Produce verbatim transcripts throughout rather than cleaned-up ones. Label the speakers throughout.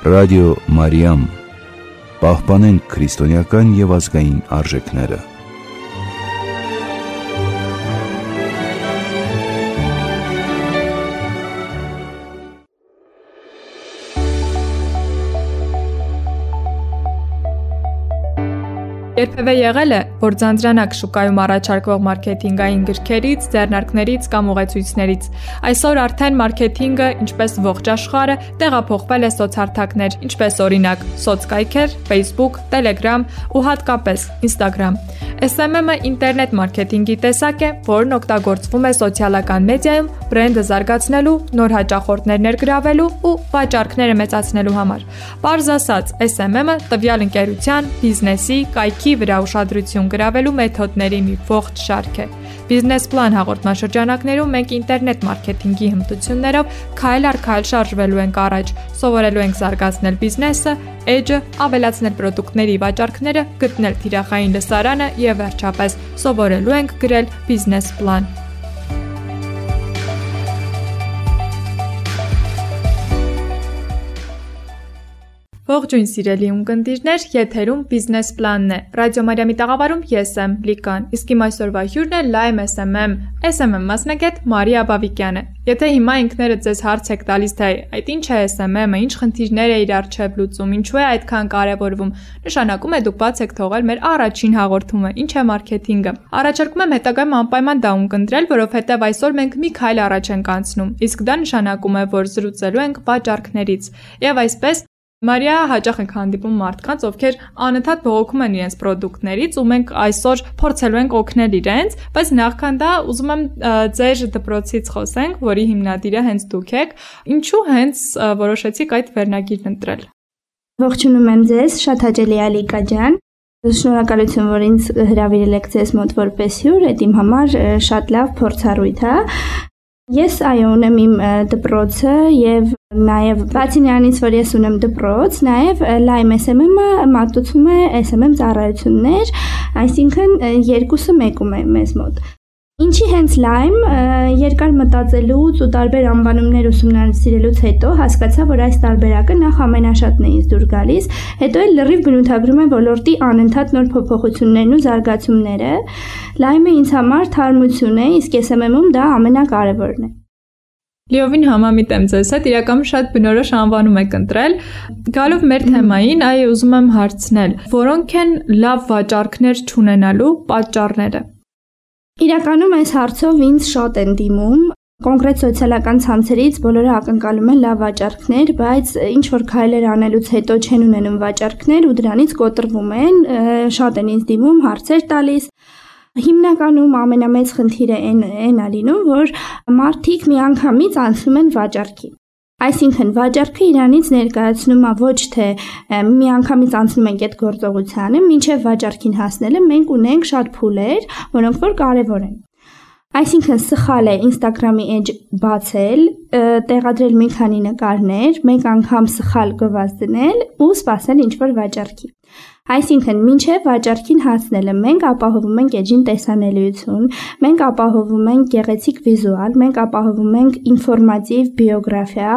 Speaker 1: Ռադիո Մարիամ, պահպանենք քրիստոնեական և ազգային արժեքները։
Speaker 2: Երբևէ եղել է, որ ձանձրանաք շուկայում առաջարկվող մարքեթինգային գրքերից, ձեռնարկներից կամ ուղեցույցներից։ Այսօր արդեն մարքեթինգը, ինչպես ողջ աշխարհը, տեղափոխվել է սոցհարթակներ, ինչպես օրինակ սոցկայքեր, Facebook, Telegram ու հատկապես Instagram։ Էս էմ էմ-ը ինտերնետ մարքեթինգի տեսակ է, որն օգտագործվում է սոցիալական մեդիայում բրենդը զարգացնելու, նոր հաճախորդներ ներգրավելու ու վաճառքները մեծացնելու համար։ Պարզ ասած, էս էմ էմ-ը տվյալ ընկերության, բիզնեսի, կայքի վրա ուշադրություն գրավելու մեթոդների մի ողջ շարք է։ Բիզնես պլան հաղորդաշրջանակներում մենք ինտերնետ մարքեթինգի հմտություններով քայլ առ քայլ շարժվելու ենք առաջ, սովորելու ենք զարգացնել բիզնեսը, էջը, ավելացնել պրոդուկտների վաճառքները, գտնել թիրախային լսարանը եւ վերջապես սովորելու ենք գրել բիզնես պլան։ Ողջույն սիրելի ունկնդիրներ, եթերում բիզնես պլանն է։ Ռադիո Մարիամի տաղավարում ես եմ Լիկան, իսկ իմ այսօրվա հյուրն է Lime էս էմ էմ, էս էմ էմ մասնագետ Մարիա Բավիկյանը։ Եթե հիմա ինքներդ ձեզ հարց եք տալիս, թե այդ ինչ է էս էմ էմ-ը, ինչ խնդիրներ է իր առջև լուծում, ինչու է այդքան կարևորվում, նշանակում է դուք բաց եք թողել մեր առաջին հաղորդումը, ինչ է մարքեթինգը։ Առաջարկում եմ հետագայում անպայման դա ունկնդրել, որովհետև այսօր մենք մի քայլ առաջ ենք անցնում, իսկ դա նշանակում է, որ զրուցելու ենք վաճառքներից։ Եվ այսպես Մարիա հաճախ ենք հանդիպում մարդկանց, ովքեր անընդհատ բողոքում են իրենց պրոդուկտներից ու մենք այսօր փորձելու ենք օգնել իրենց, բայց նախքան դա ուզում եմ ձեր դպրոցից խոսենք, որի հիմնադիրը հենց դուք եք, ինչու հենց որոշեցիք այդ վերնագիրն ընտրել։
Speaker 3: Ողջունում եմ ձեզ, շատ հաճելի է Լիկա ջան։ Շնորհակալություն, որ ինձ հրավիրել եք ձեզ մոտ որպես հյուր, այդ իմ համար շատ լավ փորձառույթ է։ Ես այո ունեմ իմ դպրոցը եւ նաեւ բացի նրանից, որ ես ունեմ դպրոց, նաեւ Lime էս էմ էմ-ը մատուցում է էս էմ էմ ծառայություններ, այսինքն երկուսը մեկում է մեզ մոտ։ Ինչի հենց Lime, երկար մտածելուց ու տարբեր անվանումներ ուսումնասիրելուց հետո հասկացա, որ այս տարբերակը նախ ամենաշատն է ինձ դուր գալիս, հետո էլ լրիվ բնութագրում է ոլորտի անընդհատ նոր փոփոխություններն ու զարգացումները։ Lime-ը ինձ համար թարմություն է, իսկ էս էմ էմ-ում դա ամենակարևորն է։
Speaker 2: Լիովին համամիտ եմ ձեզ հետ, իրականում շատ բնորոշ անվանում եք ընտրել։ Գալով մեր թեմային, այ ուզում եմ հարցնել, որոնք են լավ վաճառքներ չունենալու պատճառները։
Speaker 3: Իրականում այս հարցով ինձ շատ են դիմում, կոնկրետ սոցիալական ցանցերից բոլորը ակնկալում են լավ վաճառքներ, բայց ինչ որ քայլեր անելուց հետո չեն ունենում վաճառքներ ու դրանից կոտրվում են, շատ են ինձ դիմում, հարցեր տալիս։ Հիմնականում ամենամեծ խնդիրը այն է լինում, որ մարդիկ միանգամից անցնում են վաճառքի։ Այսինքն վաճառքը իրանից ներկայացնում է ոչ թե միանգամից անցնում ենք այդ գործողությանը, մինչև վաճառքին հասնելը մենք ունենք շատ փուլեր, որոնք որ կարևոր են։ Այսինքն սխալ է Instagram-ի էջ բացել, տեղադրել մի քանի նկարներ, մեկ անգամ սխալ գովազ դնել ու սպասել ինչ-որ վաճառքի։ Այսինքն, մինչև վաճառքին հասնելը մենք ապահովում ենք էջին տեսանելիություն, մենք ապահովում ենք գեղեցիկ վիզուալ, մենք ապահովում ենք ինֆորմատիվ բիոգրաֆիա,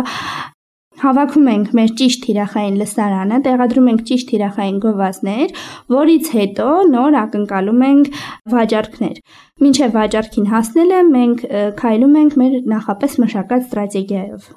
Speaker 3: հավաքում ենք մեր ճիշտ թիրախային լսարանը, տեղադրում ենք ճիշտ թիրախային գովազդներ, որից հետո նոր ակնկալում ենք վաճառքներ։ Մինչև վաճառքին հասնելը մենք քայլում ենք մեր նախապես մշակած ստրատեգիայով։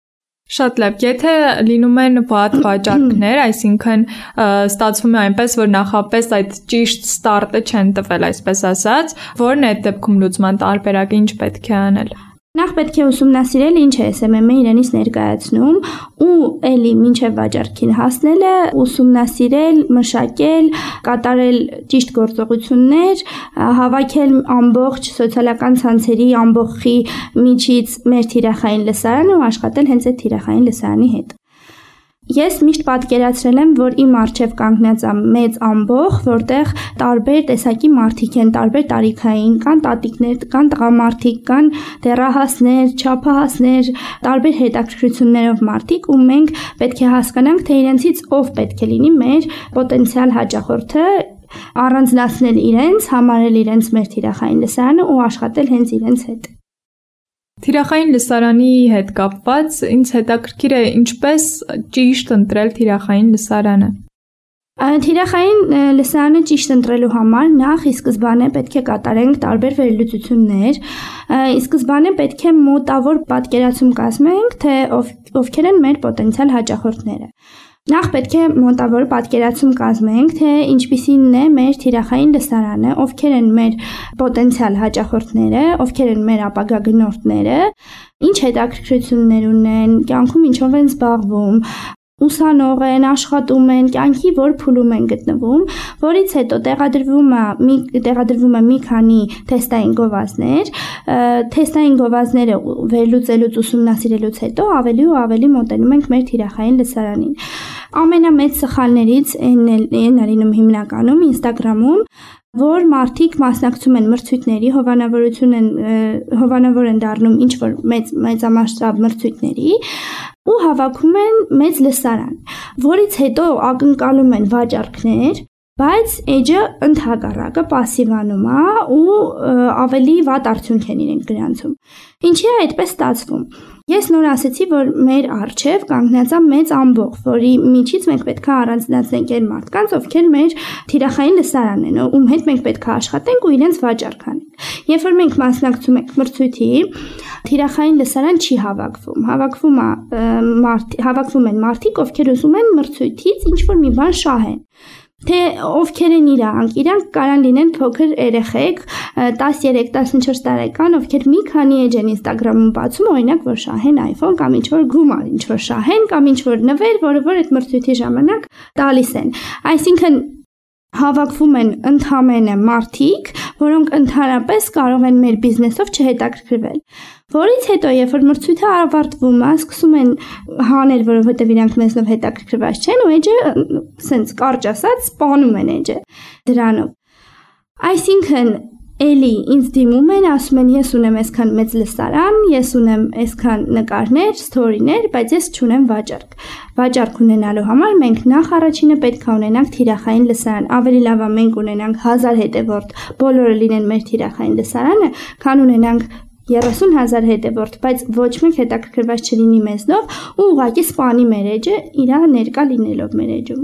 Speaker 2: Շատ լավ, եթե լինում են վատ վաճառքներ, այսինքն ստացվում է այնպես, որ նախապես այդ ճիշտ ստարտը չեն տվել, այսպես ասած, որն է այդ դեպքում լուծման տարբերակը, ինչ պետք է անել։
Speaker 3: Նախ պետք է ուսումնասիրել ինչ է էս էմ էմ-ը իրենից ներկայացնում ու էլի մինչև վաճառքին հասնելը ուսումնասիրել, մշակել, կատարել ճիշտ գործողություններ, հավաքել ամբողջ սոցիալական ցանցերի ամբողջի միջից մեր թիրախային լսարանը ու աշխատել հենց այդ թիրախային լսարանի հետ։ Ես միշտ պատկերացրել եմ, որ իմ առջև կանգնած է մեծ ամբողջ, որտեղ տարբեր տեսակի մարդիկ են, տարբեր տարիքային, կան տատիկներ, կան տղամարդիկ, կան դեռահասներ, չափահասներ, տարբեր հետաքրքրություններով մարդիկ, ու մենք պետք է հասկանանք, թե իրենցից ով պետք է լինի մեր պոտենցիալ հաճախորդը, առանձնացնել իրենց, համարել իրենց մեր թիրախային լսարանը ու աշխատել հենց իրենց հետ։
Speaker 2: Թիրախային լսարանի հետ կապված ինձ հետաքրքիր է ինչպես ճիշտ ընտրել թիրախային լսարանը։
Speaker 3: Թիրախային լսարանը ճիշտ ընտրելու համար նախ ի սկզբանե պետք է կատարենք տարբեր վերլուծություններ, ի սկզբանե պետք է մոտավոր պատկերացում կազմենք, թե ով, ովքեր են մեր պոտենցիալ հաճախորդները։ Նախ պետք է մոտավոր պատկերացում կազմենք, թե ինչպիսին է մեր թիրախային լսարանը, ովքեր են մեր պոտենցիալ հաճախորդները, ովքեր են մեր ապագա գնորդները, ինչ հետաքրքրություններ ունեն, կյանքում ինչով են զբաղվում, ուսանող են, աշխատում են, կյանքի որ փուլում են գտնվում, որից հետո տեղադրվում է մի տեղադրվում է մի քանի թեստային գովազդներ, թեստային գովազդները վերլուծելուց ուսումնասիրելուց հետո ավելի ու ավելի մոտենում ենք մեր թիրախային լսարանին։ Ամենամեծ սխալներից են լինում հիմնականում Instagram-ում, որ մարդիկ մասնակցում են մրցույթների, հովանավորություն են հովանավոր են դառնում ինչ որ մեծ մեծամասշտաբ մրցույթների ու հավաքում են մեծ լսարան, որից հետո ակնկալում են վաճառքներ, բայց էջը ընդհակառակը պասիվանում է ու ավելի վատ արդյունք են իրենք գրանցում։ Ինչի է այդպես ստացվում։ Ես նոր ասացի, որ մեր առջև կանգնած է մեծ ամբողջ, որի միջից մենք պետք է առանձնացնենք այն մարդկանց, ովքեր մեր թիրախային լսարանն են, ում հետ մենք պետք է աշխատենք ու իրենց վաճառք անենք։ Երբ որ մենք մասնակցում ենք մրցույթի, թիրախային լսարան չի հավաքվում։ Հավաքվում է մարդ, հավաքվում են մարդիկ, ովքեր ուզում են մրցույթից ինչ որ մի բան շահեն։ Թե ովքեր են իրանք, իրանք կարան լինեն փոքր երեխեք, տասներեք տասնչորս տարեկան, ովքեր մի քանի էջ են Instagram-ում բացում, օրինակ, որ շահեն iPhone կամ ինչ որ գումար, ինչ որ շահեն կամ ինչ որ նվեր, որը որ այդ մրցույթի ժամանակ տալիս են։ Այսինքն հավաքվում են ընդհանրապես մարդիկ, որոնք ընդհանրապես կարող են մեր բիզնեսով չհետաքրքրվել։ Որից հետո, երբ որ մրցույթը ավարտվում է, սկսում են հանել, որովհետև իրանք մեզնով հետաքրքրված չեն, ու էջը սենց կարճ ասած սպանում են էջը դրանով։ Այսինքն էլի ինձ դիմում են, ասում են ես ունեմ այսքան մեծ լսարան, ես ունեմ այսքան նկարներ, սթորիներ, բայց ես չունեմ վաճառք։ Վաճառք ունենալու համար մենք նախ առաջինը պետք է ունենանք թիրախային լսարան։ Ավելի լավ է մենք ունենանք հազար հետևորդ, բոլորը լինեն մեր թիրախային լսարանը, քան ունենանք երեսուն հազար հետևորդ, բայց ոչ մեկ հետաքրքրված չլինի մեզնով ու ուղղակի սպանի մեր էջը իր ներկա լինելով մեր էջում։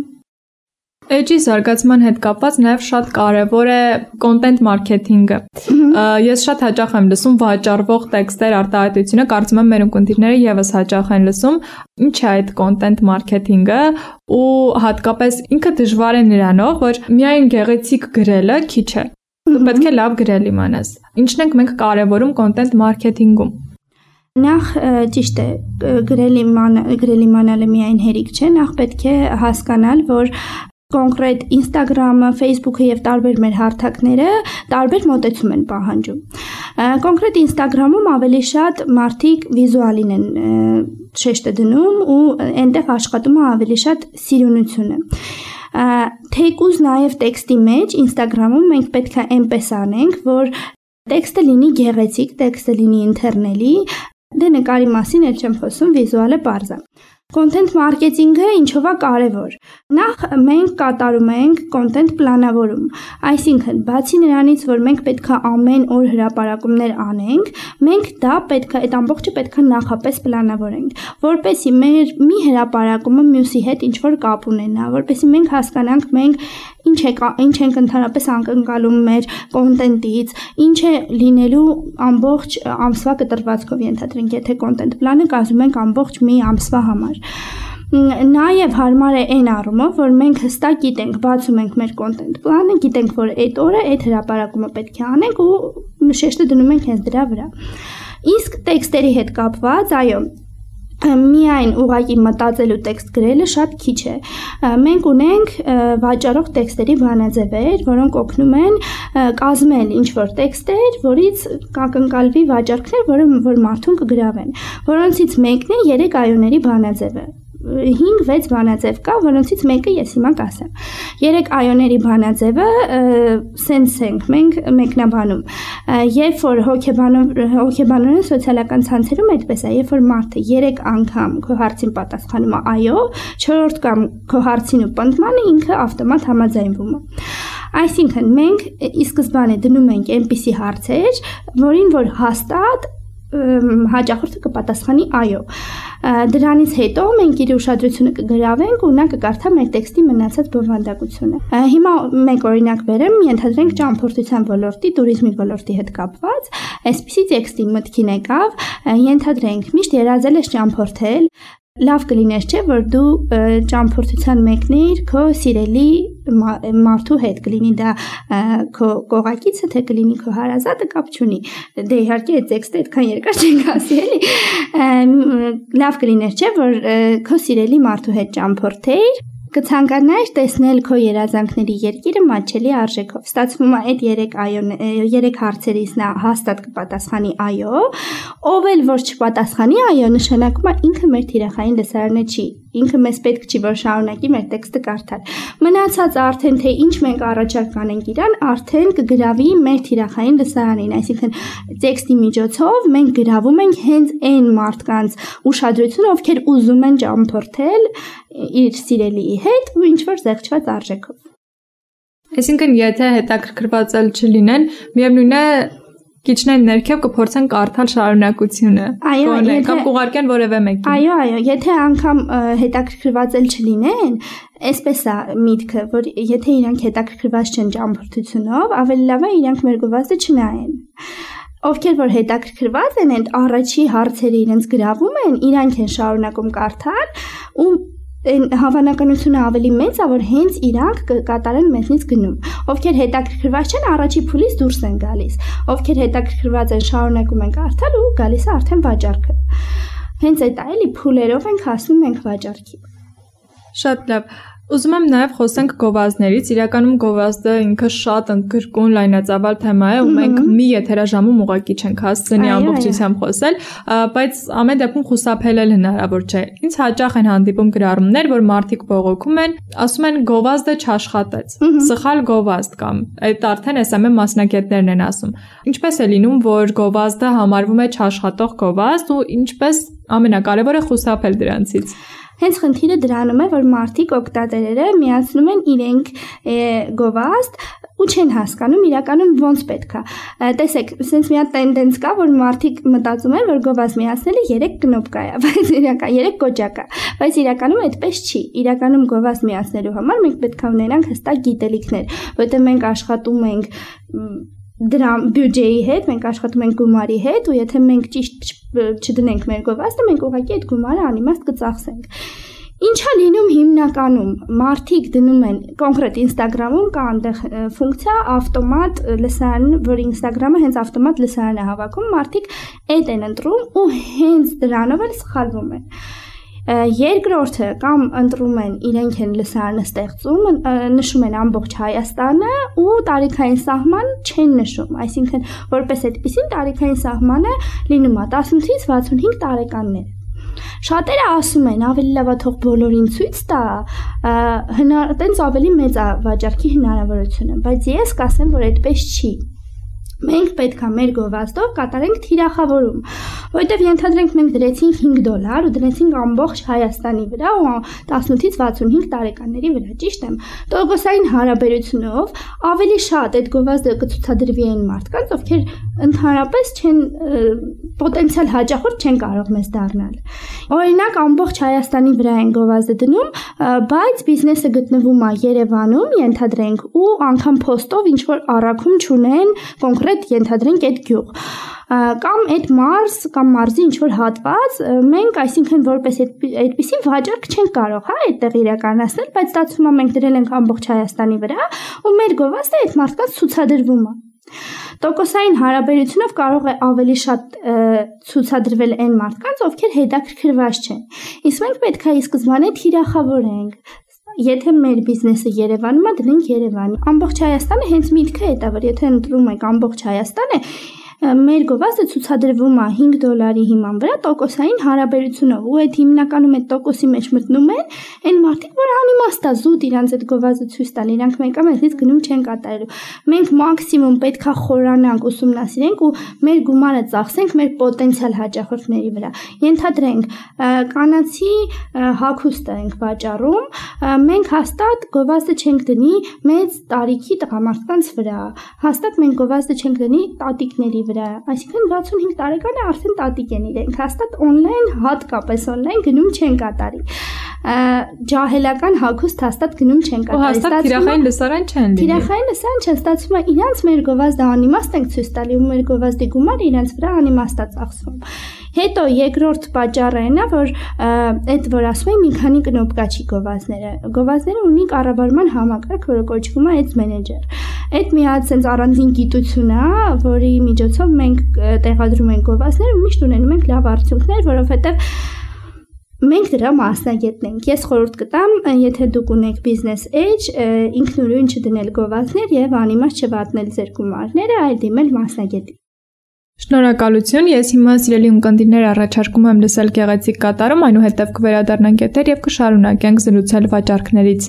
Speaker 2: Էջի զարգացման հետ կապված նաև շատ կարևոր է content marketing-ը։ Ես շատ հաճախ եմ լսում վաճառվող տեքստեր արտահայտությունը, կարծում եմ մեր ունկնդիրները եւս հաճախ են լսում։ Ինչ է այդ content marketing-ը ու հատկապես ինքը դժվար է նրանով, որ միայն գեղեցիկ գրելը քիչ է։ Դու պետք է լավ գրել իմանաս։ Ինչն ենք մենք կարևորում content marketing-ում։
Speaker 3: Նախ ճիշտ է, գրել իմանալ, գրել իմանալը միայն հերիք չէ, նախ պետք է հասկանալ, որ կոնկրետ Instagram-ը, Facebook-ը եւ տարբեր մեր հարթակները տարբեր մոտեցում են պահանջում։ Կոնկրետ Instagram-ում ավելի շատ մարդիկ վիզուալին են շեշտը դնում ու այնտեղ աշխատում է ավելի շատ սիրունությունը։ Թեկուզ նաև տեքստի մեջ Instagram-ում մենք պետք է այնպես անենք, որ տեքստը լինի գեղեցիկ, տեքստը լինի ինտերնելի, դե նկարի մասին էլ չեմ խոսում, վիզուալը պարզ է։ Content marketing-ը ինչով է կարևոր։ Նախ մենք կատարում ենք content պլանավորում, այսինքն բացի նրանից, որ մենք պետք է ամեն օր հրապարակումներ անենք, մենք դա պետք է այդ ամբողջը պետք է նախապես պլանավորենք, որպեսզի մեր մի հրապարակումը մյուսի հետ ինչ որ կապ ունենա, որպեսզի մենք հասկանանք մենք ինչ է ինչ ենք ընդհանրապես անկնկալում մեր կոնտենտից, ինչ է լինելու ամբողջ ամսվա կտրվածքով ենթադրենք, եթե content պլանը կազմում ենք ամբողջ մի ամսվա համար։ Նաև հարմար է այն առումով, որ մենք հստակ գիտենք, բացում ենք մեր content պլանը, գիտենք, որ այդ օրը այդ հրապարակումը պետք է անենք ու շեշտը դնում ենք հենց դրա վրա։ Իսկ տեքստերի հետ կապված, այո, միայն ուղղակի մտածելու տեքստ գրելը շատ քիչ է։ Մենք ունենք վաճառող տեքստերի բանաձևեր, որոնք օգնում են կազմել ինչ-որ տեքստեր, որից կակնկալվի վաճառքներ, որը որ մարդուն կգրավեն, որոնցից մեկն է երեք այոների բանաձևը։ հինգ վեց բանաձև կա, որոնցից մեկը ես հիմա կասեմ։ Երեք այոների բանաձևը սենց ենք մենք մեկնաբանում։ Երբ որ հոգեբանորեն սոցիալական ցանցերում այդպես է, երբ որ մարդը երեք անգամ քո հարցին պատասխանում է այո, չորրորդ կամ քո հարցին ու պնդմանը ինքը ավտոմատ համաձայնվում է։ Այսինքն մենք ի սկզբանե դնում ենք այնպիսի հարցեր, որին որ հաստատ հաճախորդը կպատասխանի այո։ Դրանից հետո մենք իր ուշադրությունը կգրավենք ու նա կկարդա մեր տեքստի մնացած բովանդակությունը։ Հիմա մեկ օրինակ բերեմ, ենթադրենք ճամփորդության ոլորտի, туриզմի ոլորտի հետ կապված, այսպիսի տեքստի մտքին եկավ, ենթադրենք միշտ երազել ես ճամփորդել, լավ կլիներ չէ, որ դու ճամփորդության մեկնիր քո սիրելի մարդու հետ, կլինի դա քո կողակիցը, թե կլինի քո հարազատը, կապ չունի։ Դե իհարկե այդ տեքստը այդքան երկար չենք ասի, էլի։ Լավ կլիներ չէ, որ քո սիրելի մարդու հետ ճամփորդեիր, կցանկանայր տեսնել քո երազանքների երկիրը մատչելի արժեքով։ Ստացվում է այդ երեք այո, երեք հարցերից նա հաստատ կպատասխանի այո, ով էլ որ չպատասխանի այո, նշանակում է ինքը մեր թիրախային լսարանը չի։ Ինքը մեզ պետք չի, որ շարունակի մեր տեքստը կարդալ։ Մնացած արդեն թե ինչ մենք առաջարկ անենք իրան, արդեն կգրավի մեր թիրախային լսարանին, այսինքն տեքստի միջոցով մենք գրավում ենք հենց այն մարդկանց ուշադրությունը, ովքեր ուզում են ճամփորդել իր սիրելիի հետ ու ինչ որ զեղչված արժեքով։
Speaker 2: Այսինքն եթե հետաքրքրված չլինեն, միևնույն է Քիչնեն ներքև կփորձեն կարդալ շարունակությունը։
Speaker 3: Այո,
Speaker 2: կամ կուղարկեն որևէ մեկին։
Speaker 3: Այո, այո, եթե անգամ հետաքրքրված չլինեն, այսպես է միտքը, որ եթե իրանք հետաքրքրված չեն ճամփորդությունով, ավելի լավ է իրանք մեր գովազդը չնայեն։ Ովքեր որ հետաքրքրված են, այդ առաջի հարցերը իրենց գրավում են, իրանք են շարունակում կարդալ ու հավանականությունը ավելի մեծ է, որ հենց իրանք կկատարեն մեզնից գնում։ Ովքեր հետաքրքրված չեն, առաջի փուլից դուրս են գալիս։ Ովքեր հետաքրքրված են, շարունակում են կարդալ ու գալիս է արդեն վաճառքը։ Հենց այդ էլի փուլերով ենք հասնում ենք վաճառքի։
Speaker 2: Շատ լավ։ Ուզում եմ նաև խոսենք գովազդներից։ Իրականում գովազդը ինքը շատ ընդգրկուն լայնածավալ թեմա է ու մենք մի եթերաժամում ուղղակի չենք հասցնի ամբողջությամբ խոսել, բայց ամեն դեպքում խուսափել էլ հնարավոր չէ։ Ինձ հաճախ են հանդիպում գրառումներ, որ մարդիկ բողոքում են, ասում են գովազդը չաշխատեց։ Սխալ գովազդ կամ այդ արդեն էս ամեն մասնագետներն են ասում։ Ինչպես է լինում, որ գովազդը համարվում է չաշխատող գովազդ ու ինչպես ամենակարևորը խուսափել դրանցից։
Speaker 3: Հենց խնդիրը դրանում է, որ մարդիկ օգտատերերը միացնում են իրենք գովազդ ու չեն հասկանում իրականում ոնց պետք է։ Տեսեք, sense մի հատ տենդենս կա, որ մարդիկ մտածում են, որ գովազդ միացնելը երեք կնոպկա է, բայց իրական երեք կոճակ է, բայց իրականում այդպես չի։ Իրականում գովազդ միացնելու համար մենք պետք է ունենանք հստակ գիտելիքներ, որտեղ մենք աշխատում ենք դրամ բյուջեի հետ, մենք աշխատում ենք գումարի հետ ու եթե մենք ճիշտ չդնենք մեր գովազդը, մենք ուղղակի այդ գումարը անիմաստ կծախսենք։ Ինչա լինում հիմնականում մարդիկ դնում են կոնկրետ Instagram-ում կա այնտեղ ֆունկցիա ավտոմատ լսարան, որ Instagram-ը հենց ավտոմատ լսարան է հավաքում, մարդիկ այդ են ընտրում ու հենց դրանով էլ սխալվում են։ Երկրորդը կամ ընտրում են իրենք են լսարանը ստեղծում, նշում են ամբողջ Հայաստանը ու տարիքային սահման չեն նշում, այսինքն որպես այդպեսին տարիքային սահմանը լինում է տասնութից վաթսունհինգ տարեկաններ։ Շատերը ասում են ավելի լավ է թող բոլորին ցույց տա, տենց ավելի մեծ է վաճառքի հնարավորությունը, բայց ես կասեմ, որ այդպես չի։ Մենք պետք է մեր գովազդով կատարենք թիրախավորում, որովհետև ենթադրենք մենք դրեցինք հինգ դոլար ու դրեցինք ամբողջ Հայաստանի վրա ու տասնութից վաթսունհինգ տարեկանների վրա, ճիշտ եմ։ Տոկոսային հարաբերությունով ավելի շատ այդ գովազդը կցուցադրվի այն մարդկանց, ովքեր ընդհանրապես չեն պոտենցիալ հաճախորդ չեն կարող մեզ դառնալ։ Օրինակ ամբողջ Հայաստանի վրա են գովազդը դնում, բայց բիզնեսը գտնվում է Երևանում, ենթադրենք, ու անգամ փոստով ինչ որ առաքում չունեն կոնկրետ ենթադրենք այդ գյուղ կամ այդ մարզ կամ մարզի ինչ որ հատված մենք այսինքն որպես այդպիսի վաճառք չենք կարող հա այդտեղ իրականացնել, բայց ստացվում է մենք դրել ենք ամբողջ Հայաստանի վրա ու մեր գովազդը այդ մարդկանց ցուցադրվում է։ Տոկոսային հարաբերությունով կարող է ավելի շատ ցուցադրվել այն մարդկանց, ովքեր հետաքրքրված չեն։ Իսկ մենք պետք է ի սկզբանե թիրախավորենք։ Եթե մեր բիզնեսը Երևանում է, դնենք Երևան։ Ամբողջ Հայաստանը հենց միտքը է դա, որ եթե ընտրում եք ամբողջ Հայաստանը, մեր գովազդը ցուցադրվում է հինգ դոլարի հիման վրա տոկոսային հարաբերությունով ու այդ հիմնականում այդ տոկոսի մեջ մտնում են այն մարդիկ, որ անիմաստ է զուտ իրանց այդ գովազդը ցույց տալ, իրանք մեկը մեզից գնում չեն կատարելու։ Մենք մաքսիմում պետք է խորանանք, ուսումնասիրենք ու մեր գումարը ծախսենք մեր պոտենցիալ հաճախորդների վրա։ Ենթադրենք կանացի հագուստ ենք վաճառում, մենք հաստատ գովազդը չենք դնի մեծ տարիքի տղամարդկանց վրա, հաստատ մենք գովազդը չենք դնի տատիկների վրա, այսինքն վաթսունհինգ տարեկան է, արդեն տատիկ են իրենք, հաստատ on-line, հատկապես on-line գնում չեն կատարի։ Ջահելական հագուստ հաստատ գնում չեն կատարի։
Speaker 2: Ու հաստատ թիրախային լսարան չեն լինի։
Speaker 3: Թիրախային լսարան չեն, ստացվում է իրանց մեր գովազդը անիմաստ ենք ցույց տալի ու մեր գովազդի գումարը իրանց վրա անիմաստ է ծախսվում։ Հետո երկրորդ պատճառը այն է, որ այդ որ ասում եմ մի քանի կնոպկա չի գովազդները։ Գովազդները ունի կառավարման համակարգ, որը կոչվում է Ads Manager։ Այդ մի հատ sense առանձին գիտություն է, որի միջոցով մենք տեղադրում ենք գովազդներ ու միշտ ունենում ենք լավ արդյունքներ, որովհետև մենք դրա մասնագետն ենք։ Ես խորհուրդ կտամ, եթե դուք ունեք Business Edge, ինքնուրույն չդնել գովազդներ եւ անիմաստ չվատնել ձեր գումարները, այլ դիմել մասնագետի։
Speaker 2: Շնորհակալություն, ես հիմա սիրելի ունկնդիրներ առաջարկում եմ լսել գեղեցիկ կատարում, այնուհետև կվերադառնանք եթեր եւ կշարունակենք զրուցել վաճառքներից։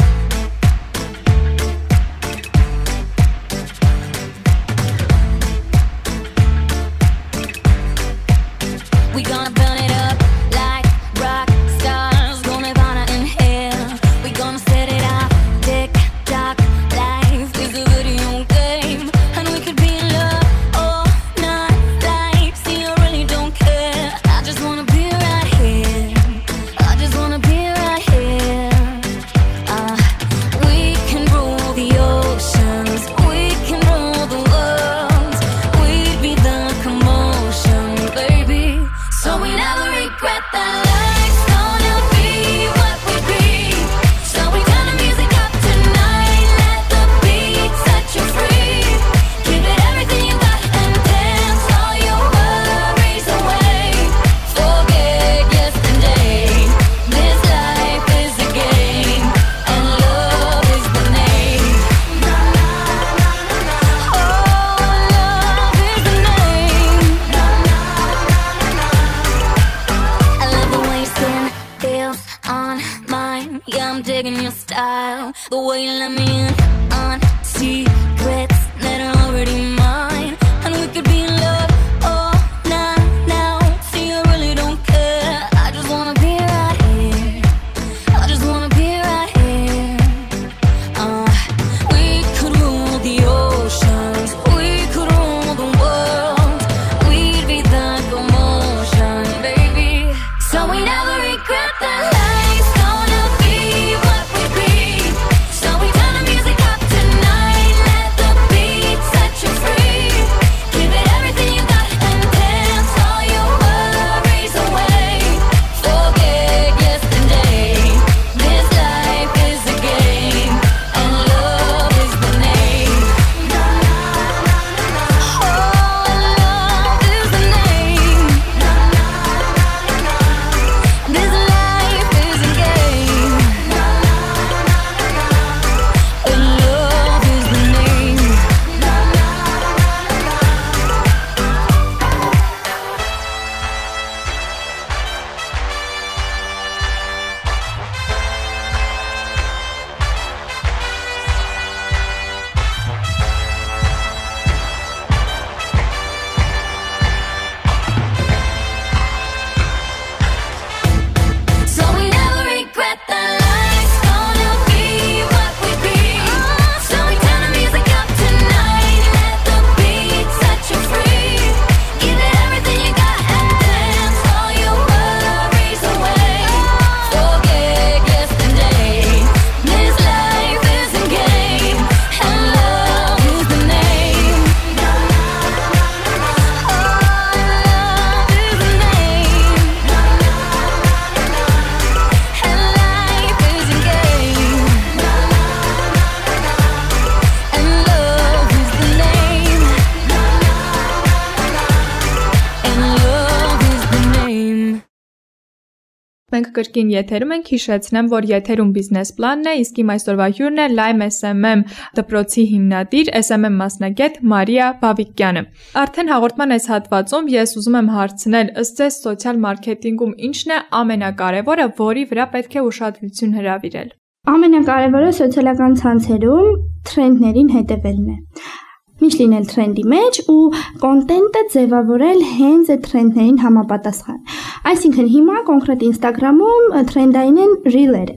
Speaker 2: Մենք կրկին եթերում ենք, հիշեցնեմ, որ եթերում բիզնես պլանն է, իսկ իմ այսօրվա հյուրն է Lime S M M դպրոցի հիմնադիր, S M M մասնագետ Մարիա Բավիկյանը։ Արդեն հաղորդման այս հատվածում ես ուզում եմ հարցնել, ըստ ձեզ սոցիալ մարքեթինգում ինչն է ամենակարևորը, որի վրա պետք է ուշադրություն հրավիրել։
Speaker 3: Ամենակարևորը սոցիալական ցանցերում թրենդերին հետևելն է։ Միշտ լինել թրենդի մեջ ու կոնտենտը ձևավորել հենց այդ թրենդներին համապատասխան։ Այսինքն հիմա կոնկրետ Instagram-ում թրենդային են ռիլերը։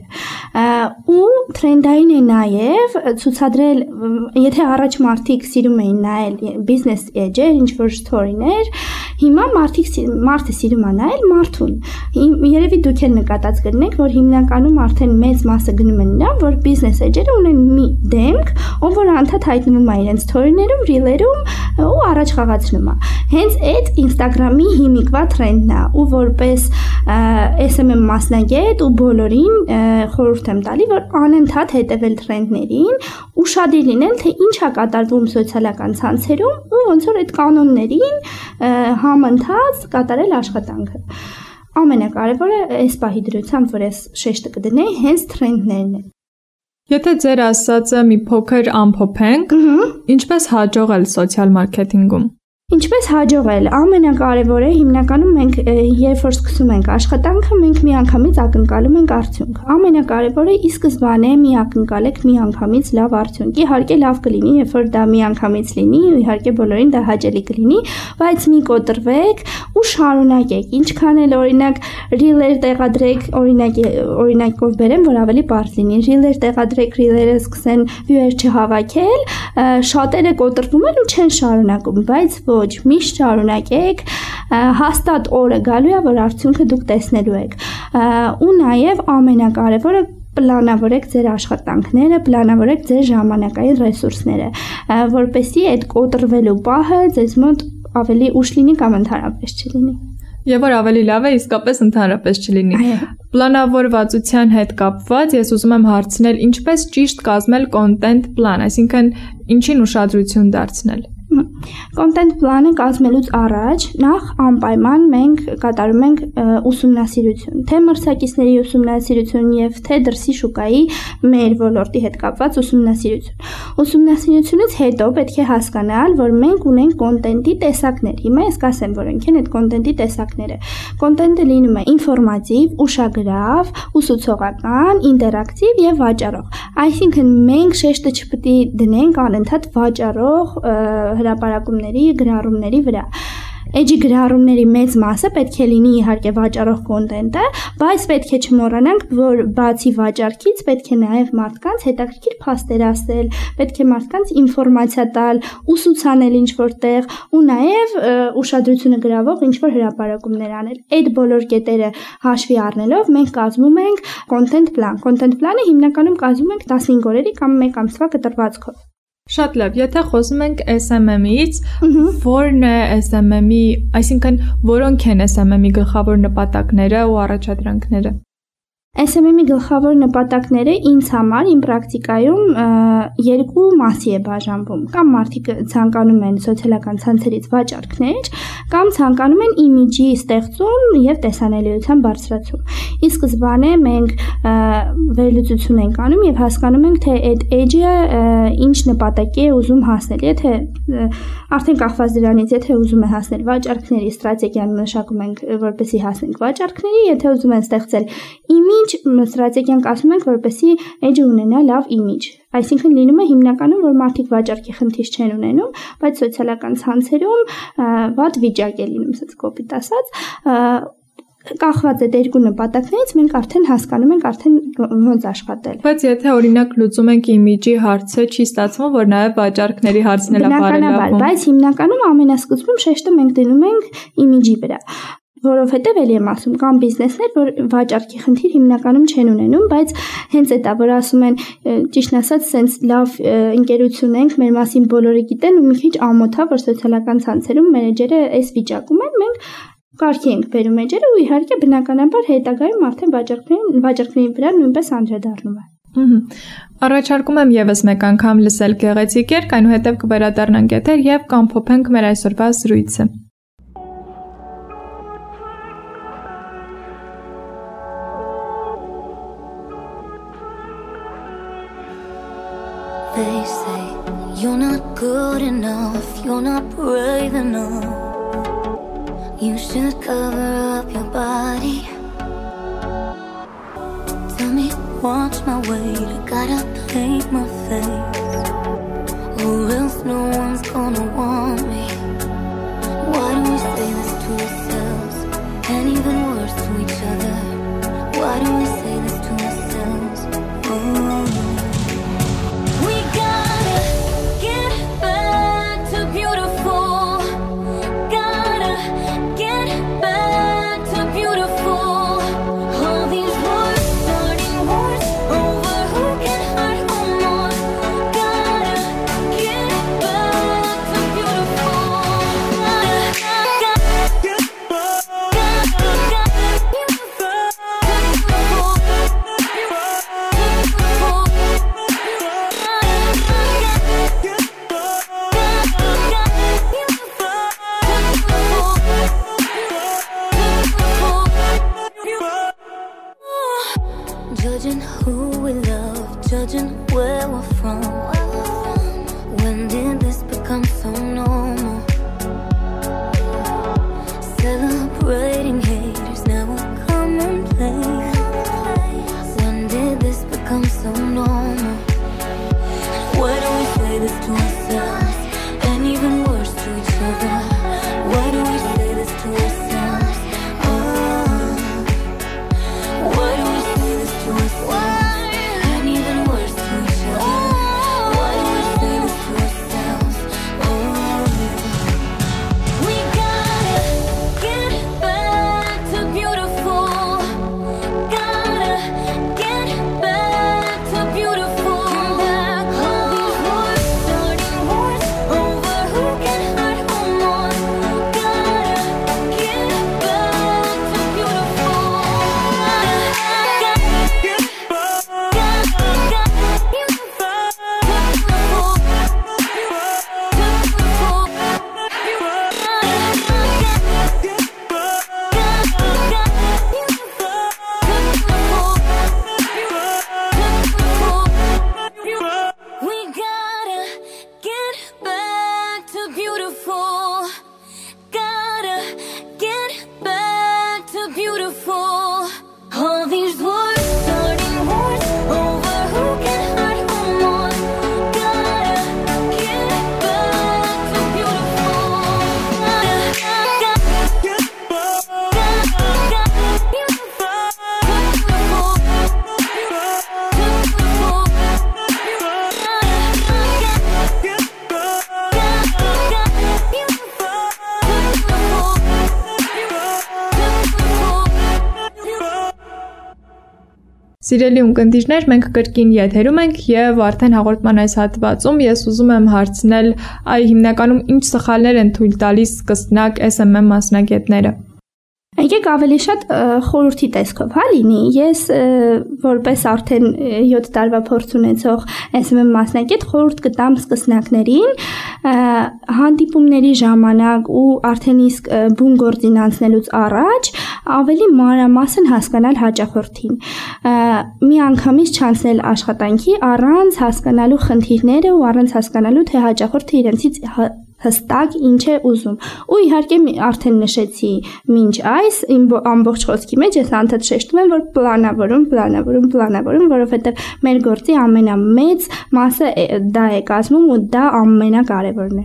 Speaker 3: ու տրենդային է նաև ցուցադրել, եթե առաջ մարդիկ սիրում էին նայել business edge-եր, ինչ որ story-ներ, հիմա մարդիկ մարդը սիրում է նայել մարդուն։ Երևի դուք էլ նկատած կլինեք, որ հիմնականում արդեն մեծ մասը գնում են նրան, որ business edge-երը ունեն մի դեմք, ով որ անդադ հայտնվում է իրենց story-ներում, reel-երում ու առաջ խաղացնում է։ Հենց այդ Instagram-ի հիմիկվա տրենդն է, ու որպես S M M մասնագետ ու բոլորին խորհուրդ եմ տալի, որ անընդհատ հետևել տրենդներին, ուշադիր լինել, թե ինչ է կատարվում սոցիալական ցանցերում ու ոնց որ այդ կանոններին համընթաց կատարել աշխատանքը։ Ամենակարևորը այս պահի դրությամբ, որ ես շեշտը կդնեի, հենց տրենդներն են։
Speaker 2: Եթե ձեր ասածը մի փոքր ամփոփենք, ինչպես հաջողել սոցիալ մարքեթինգում։
Speaker 3: Ինչպես հաջողել, ամենակարևորը հիմնականում մենք երբ որ սկսում ենք աշխատանքը, մենք միանգամից ակնկալում ենք արդյունք։ Ամենակարևորը ի սկզբանե մի ակնկալեք միանգամից լավ արդյունք։ Իհարկե լավ կլինի, երբ որ դա միանգամից լինի, իհարկե բոլորին դա հաճելի կլինի, բայց մի կոտրվեք ու շարունակեք։ Ինչքան էլ օրինակ reel-եր տեղադրեք, օրինակ օրինակով բերեմ, որ ավելի բարձ լինի։ Reel-եր տեղադրեք, reel-երը սկսեն viewer չհավաքել, շատերը կոտրվում են ու չեն շարունակում, բայց ոչ, միշտ շարունակեք, հաստատ օրը գալու է, որ արդյունքը դուք տեսնելու եք։ Ու նաև ամենակարևորը պլանավորեք ձեր աշխատանքները, պլանավորեք ձեր ժամանակային ռեսուրսները, որպեսզի այդ կոտրվելու պահը ձեզ մոտ ավելի ուշ լինի կամ ընդհանրապես չլինի։
Speaker 2: Եվ որ ավելի լավ է իսկապես ընդհանրապես չլինի։ Պլանավորվածության հետ կապված ես ուզում եմ հարցնել, ինչպես ճիշտ կազմել content plan, այսինքն ինչին ուշադրություն դարձնել։
Speaker 3: Content plan-ը կազմելուց առաջ նախ անպայման մենք կատարում ենք ուսումնասիրություն, թե մրցակիցների ուսումնասիրություն եւ թե դրսի շուկայի մեր ոլորտի հետ կապված ուսումնասիրություն։ Ուսումնասիրությունից հետո պետք է հասկանալ, որ մենք ունենք content-ի տեսակներ։ Հիմա ես կասեմ, որոնք են այդ content-ի տեսակները։ Content-ը լինում է ինֆորմատիվ, ուշագրավ, ուսուցողական, ինտերակտիվ եւ վաճառող։ Այսինքն մենք շեշտը չպետք է դնենք անընդհատ վաճառող հրապարակումների, գրառումների վրա։ Էջի գրառումների մեծ մասը պետք է լինի իհարկե վաճառող կոնտենտը, բայց պետք է չմոռանանք, որ բացի վաճառքից պետք է նաև մարդկանց հետաքրքիր փաստեր ասել, պետք է մարդկանց ինֆորմացիա տալ, ուսուցանել ինչ-որտեղ ու նաև ուշադրությունը գրավող ինչ-որ հրապարակումներ անել։ Այդ բոլոր կետերը հաշվի առնելով մենք կազմում ենք content plan։ Content plan-ը հիմնականում կազմում ենք տասնհինգ օրերի կամ մեկ ամսվա կտրվածքով։
Speaker 2: Շատ լավ, եթե խոսում ենք S M M-ից, որն է S M M-ի, այսինքն որոնք են S M M-ի գլխավոր նպատակները ու առաջադրանքները։
Speaker 3: S M M-ի գլխավոր նպատակները ինձ համար իմ պրակտիկայում երկու մասի է բաժանվում։ Կամ մարդիկ ցանկանում են սոցիալական ցանցերից վաճառքներ, կամ ցանկանում են իմիջի ստեղծում եւ տեսանելիության բարձրացում։ Ի սկզբանե մենք վերլուծություն ենք անում եւ հասկանում ենք, թե այդ edge-ը ինչ նպատակի է ուզում հասնել։ Եթե արդեն կախված դրանից, եթե ուզում է հասնել վաճառքների ստրատեգիան մշակում ենք, որպեսզի հասնենք վաճառքների, եթե ուզում են ստեղծել իմիջ, ստրատեգիան կասում ենք, որպեսզի edge-ը ունենա լավ իմիջ։ Այսինքն լինում է հիմնականում, որ մարդիկ վաճառքի խնդիր չեն ունենում, բայց սոցիալական ցանցերում վատ վիճակ է լինում, ասած կոպիտ ասած, կախված այդ երկու նպատակներից մենք արդեն հասկանում ենք արդեն ոնց աշխատել։
Speaker 2: Բայց եթե օրինակ լուծում ենք իմիջի հարցը, չի ստացվում, որ նաև վաճառքների հարցն էլ բարելավում։
Speaker 3: Բայց հիմնականում ամենասկզբում շեշտը մենք դնում ենք իմիջի վրա։ Որովհետև էլի եմ ասում, կան բիզնեսներ, որ վաճառքի խնդիր հիմնականում չեն ունենում, բայց հենց այդ է, որ ասում են, ճիշտ ասած, սենց լավ ընկերություն ենք, մեր մասին բոլորը գիտեն ու մի քիչ ամոթ է, որ սոցիալական ցանցերում մենեջերը այս վիճակում են, մենք կարգի ենք բերում էջերը ու իհարկե բնականաբար հետագայում արդեն վաճառքների վաճառքների վրա նույնպես անդրադառնում է։
Speaker 2: Առաջարկում եմ եւս մեկ անգամ լսել գեղեցիկ երգ, այնուհետև կվերադառնանք եթեր եւ կամփոփենք մեր այսօրվա զրույցը։
Speaker 4: They say you're not good enough, you're not brave enough. You should cover up your body. Tell me watch my weight, I gotta paint my face, or else no one's gonna want me. Why do we say this to ourselves, and even worse to each other? Why do we say this to ourselves, Writing haters now a commonplace. When did this become so normal? Why do we say this to ourselves and even worse to each other? Why do we say this to ourselves? Oh, why do we say this to ourselves and even worse to each other? Why do we say this to ourselves? Oh, we gotta get back to beautiful. Gotta get back to beautiful. All these wars, starting wars over who can hurt who more. Gotta get back to beautiful. Gotta get back, gotta get back to beautiful. We gotta get back to beautiful. Gotta get back to beautiful. All these wars, starting wars over who can hurt who more. Gotta get back to beautiful. Gotta get back, gotta get back to beautiful.
Speaker 2: Սիրելի ունկնդիրներ, մենք կրկին եթերում ենք եւ արդեն հաղորդման այս հատվածում ես ուզում եմ հարցնել այ հիմնականում ինչ սխալներ են թույլ տալիս սկսնակ S M M մասնագետները։
Speaker 3: Եկեք ավելի շատ խորհրդի տեսքով հա լինի։ Ես որպես արդեն յոթ տարվա փորձ ունեցող S M M մասնագետ խորհուրդ կտամ սկսնակներին հանդիպումների ժամանակ ու արդեն իսկ բուն գործին անցնելուց առաջ ավելի մանրամասն հասկանալ հաճախորդին։ Մի անգամից չանցնել աշխատանքի առանց հասկանալու խնդիրները ու առանց հասկանալու թե հաճախորդը իրենցից հստակ ինչ է ուզում։ Ու իհարկե արդեն նշեցի մինչ այս իմ ամբողջ խոսքի մեջ ես անդադ շեշտում եմ, որ պլանավորում, պլանավորում, պլանավորում, որովհետև մեր գործի ամենամեծ մասը դա է կազմում ու դա ամենակարևորն է։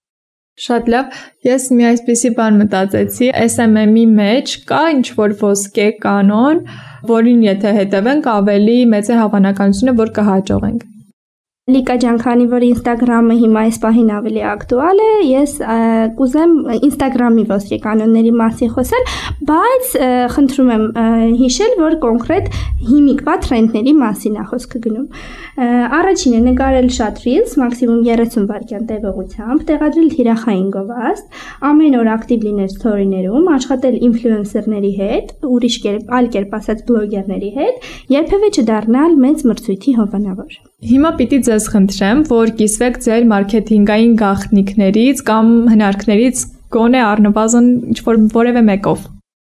Speaker 2: Շատ լավ, ես մի այսպիսի բան մտածեցի, S M M-ի մեջ կա ինչ-որ ոսկե կանոն, որին եթե հետևենք ավելի մեծ է հավանականությունը, որ կհաջողենք։
Speaker 3: Լիկա ջան, քանի որ Instagram-ը հիմա այս պահին ավելի ակտուալ է, ես կուզեմ Instagram-ի ոսկե կանոնների մասին խոսել, բայց խնդրում եմ հիշել, որ կոնկրետ հիմիկվա տրենդների մասին է խոսքը գնում։ Առաջինը նկարել շատ reels, մաքսիմում երեսուն վայրկյան տևողությամբ, տեղադրել թիրախային գովազդ, ամեն օր ակտիվ լինել story-ներում, աշխատել ինֆլուենսերների հետ, ուրիշ կերպ, այլ կերպ ասած բլոգերների հետ, երբևէ չդառնալ մեծ մրցույթի հովանավոր։
Speaker 2: Հիմա պիտի ձեզ խնդրեմ, որ կիսվեք ձեր մարքեթինգային գաղտնիքներից կամ հնարքներից գոնե առնվազն ինչ-որ որևէ մեկով։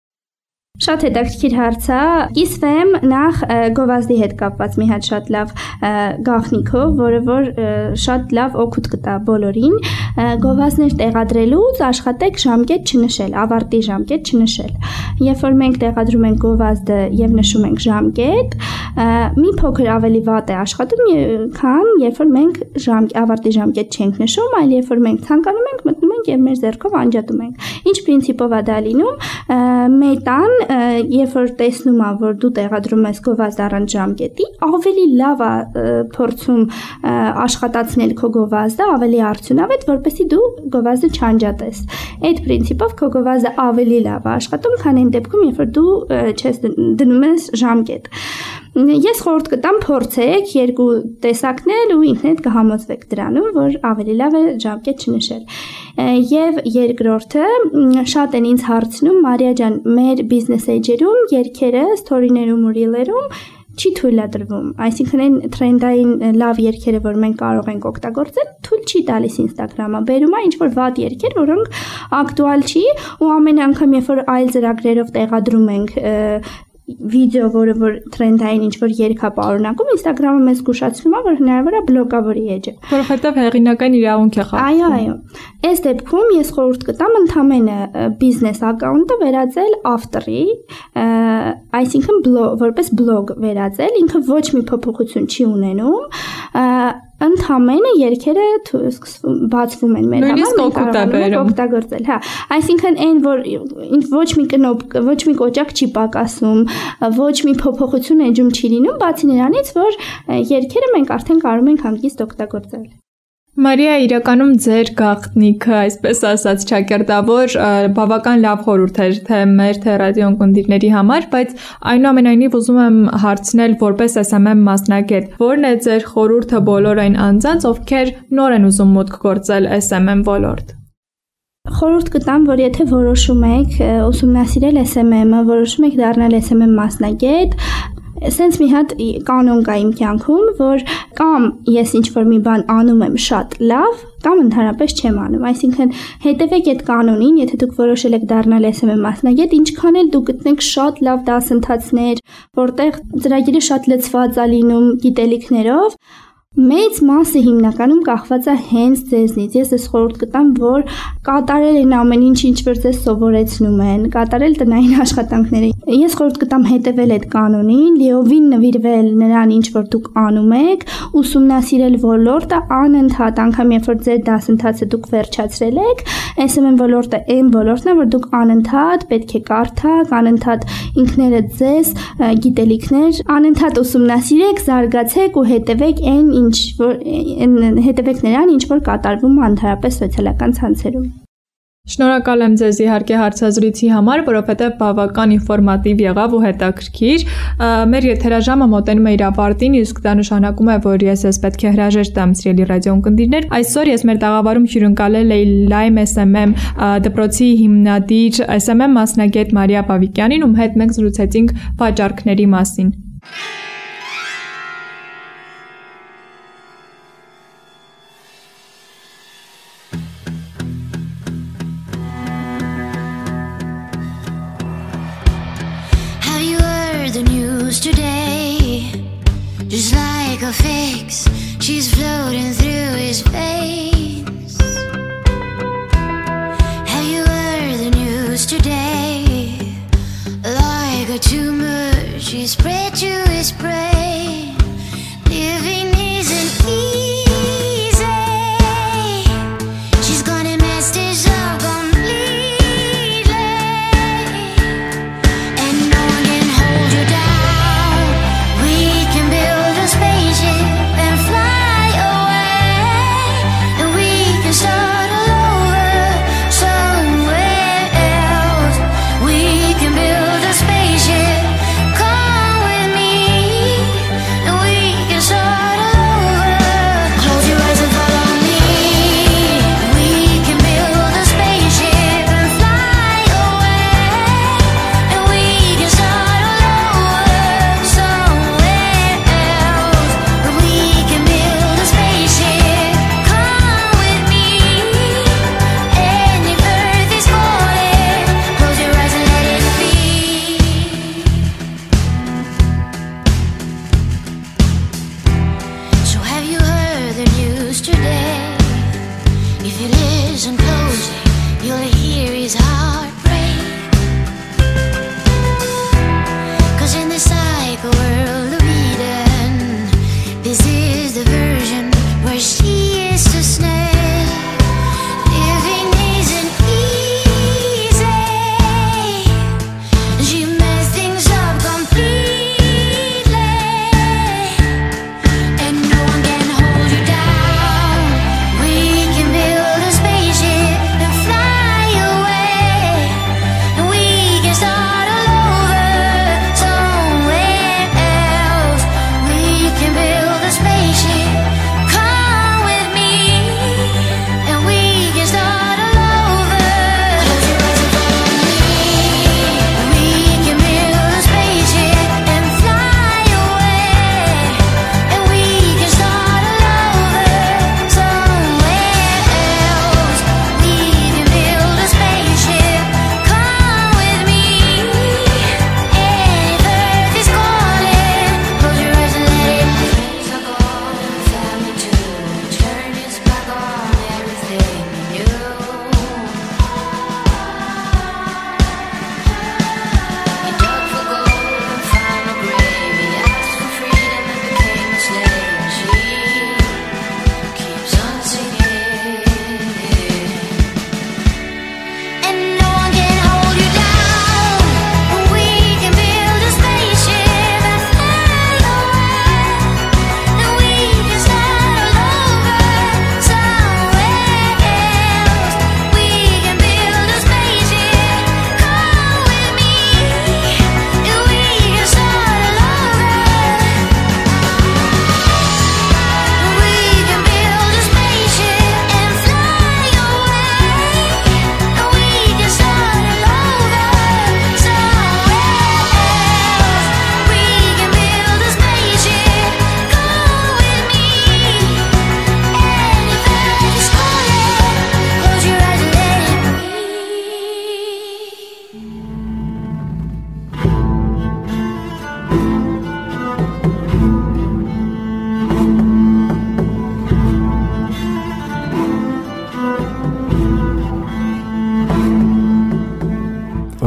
Speaker 2: Շատ հետաքրքիր հարց է։ Կիսվեմ նախ գովազդի հետ կապված մի հատ շատ լավ գաղտնիքով, որը որ շատ լավ օգուտ կտա բոլորին։ Գովազդներ տեղադրելուց աշխատեք ժամկետ չնշել, ավարտի ժամկետ չնշել։ Երբ որ մենք տեղադրում ենք գովազդը եւ նշում ենք ժամկետ, մի փոքր ավելի վատ է աշխատում, քան երբ որ մենք ավարտի ժամկետ չենք նշում, այլ երբ որ մենք ցանկանում ենք, մտնում ենք եւ մեր ձեռքով անջատում ենք։ Ինչ պրինցիպով է դա լինում։ Մետան երբ որ տեսնում ա, որ դու տեղադրում ես գովազդ առանց ժամկետի, ավելի լավ է փորձում աշխատացնել քո գովազդը, ավելի արդյունավետ, որպեսզի դու գովազդը չանջատես։ Այդ պրինցիպով քո գովազդը ավելի լավ է աշխատում, քան այն դեպքում, երբ որ դու չես դնում ես ժամկետ։ Ես խորհուրդ կտամ փորձեք երկու տեսակներ ու ինքներդ կհամոզվեք դրանում, որ ավելի լավ է ժամկետ չնշել։ Եվ երկրորդը շատ են ինձ հարցնում, Մարիա ջան, մեր բիզնես էջերում երգերը, սթորիներում ու ռիլերում չի թույլատրվում, այսինքն այն տրենդային լավ երգերը, որ մենք կարող ենք օգտագործել, թույլ չի տալիս Instagram-ը, բերում է ինչ-որ վատ երգեր, որոնք ակտուալ չի ու ամեն անգամ երբ որ այլ ծրագրերով տեղադրում ենք
Speaker 3: վիդեո, որը որ տրենդային ինչ-որ երգ է պարունակում, Instagram-ը մեզ զգուշացնում է, որ հնարավոր է բլոգավորի էջը։
Speaker 2: Որովհետև հեղինակային իրավունք է խախտում։
Speaker 3: Այո, այո։ Այս դեպքում ես խորհուրդ կտամ ընդամենը բիզնես ակաունտը վերածել ավտորի, այսինքն որպես բլոգ վերածել, ինքը ոչ մի փոփոխություն չի ունենում, ընդամենը երգերը բացվում են մեր համար, օգտագործել, հա։ Այսինքն այն, որ ոչ մի կնոպ, ոչ մի կոճակ չի պակասում, ոչ մի փոփոխություն էջում չի լինում, բացի նրանից, որ երգերը մենք արդեն կարող ենք հանգիստ օգտագործել։
Speaker 2: Մարիա, իրականում ձեր գաղտնիքը, այսպես ասած, ճակերտավոր բավական լավ խորհուրդ էր թե մեր թե ռադիոընկերների համար, բայց այնուամենայնիվ ուզում եմ հարցնել որպես էս էմ էմ մասնագետ, ո՞րն է ձեր խորհուրդը բոլոր այն անձանց, ովքեր նոր են ուզում մուտք գործել էս էմ էմ ոլորտ։
Speaker 3: Խորհուրդ կտամ, որ եթե որոշում եք ուսումնասիրել էս էմ էմ-ը, որոշում եք դառնալ էս էմ էմ մասնագետ, սենց մի հատ կանոն կա իմ կյանքում, որ կամ ես ինչ-որ մի բան անում եմ շատ լավ, կամ ընդհանրապես չեմ անում, այսինքն հետևեք այդ կանոնին, եթե դուք որոշել եք դառնալ էս էմ էմ մասնագետ, ինչքան էլ դուք գտնեք շատ լավ դասընթացներ, որտեղ ծրագիրը շատ լցված է լինում գիտելիքներով, մեծ մասը հիմնականում կախված է հենց ձեզնից։ Ես ես խորհուրդ կտամ, որ կատարել են ամեն ինչ, ինչ որ ձեզ սովորեցնում են, կատարել տնային աշխատանքները։ Ես խորհուրդ կտամ հետևել այդ կանոնին, լիովին նվիրվել նրան, ինչ որ դուք անում եք, ուսումնասիրել ոլորտը անընդհատ, անգամ երբ որ ձեր դասընթացը դուք վերջացրել եք, էս էմ էմ ոլորտը այն ոլորտն է, որ դուք անընդհատ պետք է կարդաք, անընդհատ ինքներդ ձեզ գիտելիքներ, անընդհատ ուսումնասիրեք, զարգացեք ու հետևեք այն ինչ որ հետևեք նրան, ինչ որ կատարվում է ընդհանրապես սոցիալական ցանցերում։
Speaker 2: Շնորհակալ եմ ձեզ իհարկե հարցազրույցի համար, որովհետև բավական ինֆորմատիվ եղավ ու հետաքրքիր։ Մեր եթերաժամը մոտենում է իր ավարտին, իսկ դա նշանակում է, որ ես ես պետք է հրաժեշտ տամ սիրելի ռադիոընկերներ։ Այսօր ես մեր տաղավարում հյուրընկալել էի Lime էս էմ էմ դպրոցի հիմնադիր էս էմ էմ մասնագետ Մարիա Պավիկյանին, ում հետ մենք զրուցեցինք վաճառքների մասին։
Speaker 4: Today, just like a fix, she's floating through his veins. Have you heard the news today? Like a tumor, she spread to his brain. Living isn't easy. She's gonna mess this up completely, and no one can hold you down. Start all over somewhere else. We can build a spaceship. Come with me.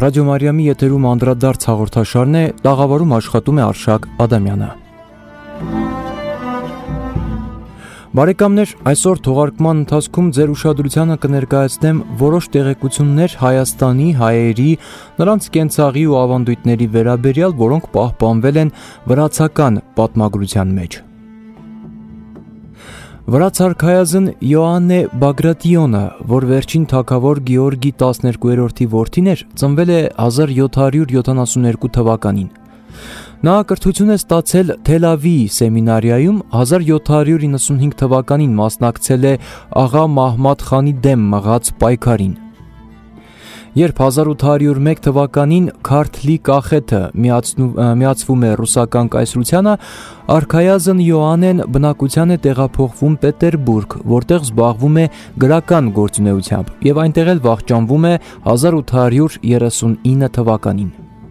Speaker 5: Ռադիո Մարիամի եթերում անդրադարձ հաղորդաշարն է, տաղավարում աշխատում է Արշակ Ադամյանը։ Բարեկամներ, այսօր թողարկման ընթացքում ձեր ուշադրությանը կներկայացնեմ որոշ տեղեկություններ Հայաստանի, հայերի, նրանց կենցաղի ու ավանդույթների վերաբերյալ, որոնք պահպանվել են վրացական պատմագրության մեջ։ Վրաց արքայազն Յոաննե Բագրատիոնը, որ վերջին թագավոր Գեորգի տասներկուերորդի որդին էր, ծնվել է հազար յոթ հարյուր յոթանասունհինգ թվականին։ Նա կրթություն է ստացել Թել Ավիի սեմինարիայում, հազար յոթ հարյուր իննսունհինգ թվականին մասնակցել է աղա Մահմադ խանի դեմ մղած պայքարին։ Երբ հազար ութ հարյուր մեկ թվականին Քարթլի կախեթը միացվում է ռուսական կայսրությանը, արքայազն Յոաննեն բնակության է տեղափոխվում Պետերբուրգ, որտեղ զբաղվում է գրական գործունեությամբ եւ այնտեղ էլ վախճանվում է հազար ութ հարյուր երեսունինը թվականին։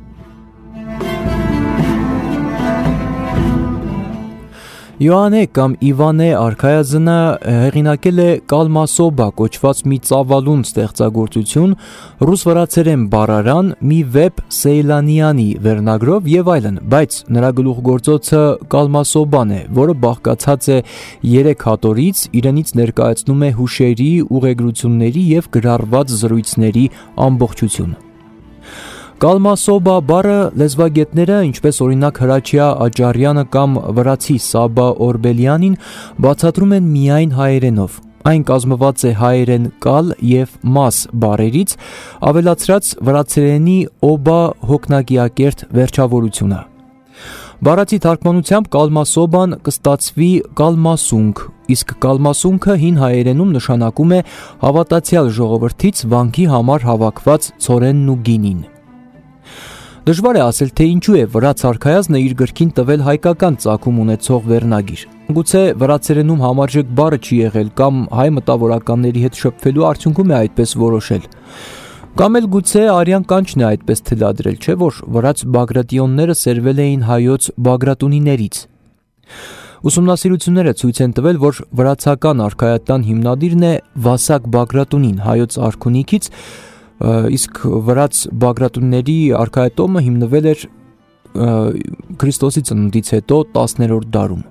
Speaker 5: Յոաննե կամ Իվանե արքայազնը հեղինակել է Կալմասոբա կոչված մի ծավալուն ստեղծագործություն, ռուս-վրացերեն բառարան, մի վեպ Սեյլանյանի վերնագրով եւ այլն, բայց նրա գլուխգործոցը Կալմասոբան է, որը բաղկացած է երեք հատորից, իրենից ներկայացնում է հուշերի, ուղեգրությունների եւ գրառված զրույցների ամբողջություն։ Կալմասոբա բառը լեզվագետները, ինչպես օրինակ Հրաչյա Աճարյանը կամ վրացի Սաբա Օրբելյանին, բացատրում են միայն հայերենով։ Այն կազմված է հայերեն կալ եւ մաս բառերից, ավելացրած վրացերենի օբա հոգնակիակերտ վերջավորությունը։ Բառացի թարգմանությամբ Կալմասոբան կստացվի կալմասունք, իսկ կալմասունքը հին հայերենում նշանակում է հավատացյալ ժողովրդից վանքի համար հավաքված ցորենն ու գինին։ Դժվար է ասել, թե ինչու է վրաց արքայազնը իր գրքին տվել հայկական ծագում ունեցող վերնագիր։ Գուցե վրացերենում համարժեք բառը չի եղել կամ հայ մտավորականների հետ շփվելու արդյունքում է այդպես որոշել։ Կամ էլ գուցե արյան կանչն է այդպես թելադրել, չէ՞ որ վրաց Բագրատիոնները սերվել էին հայոց Բագրատունիներից։ Ուսումնասիրությունները ցույց են տվել, որ վրացական արքայատան հիմնադիրն է Վասակ Բագրատունին հայոց արքունիքից, իսկ վրաց Բագրատունիների արքայատոմը հիմնվել էր Քրիստոսի ծնունդից հետո տասներորդ դարում։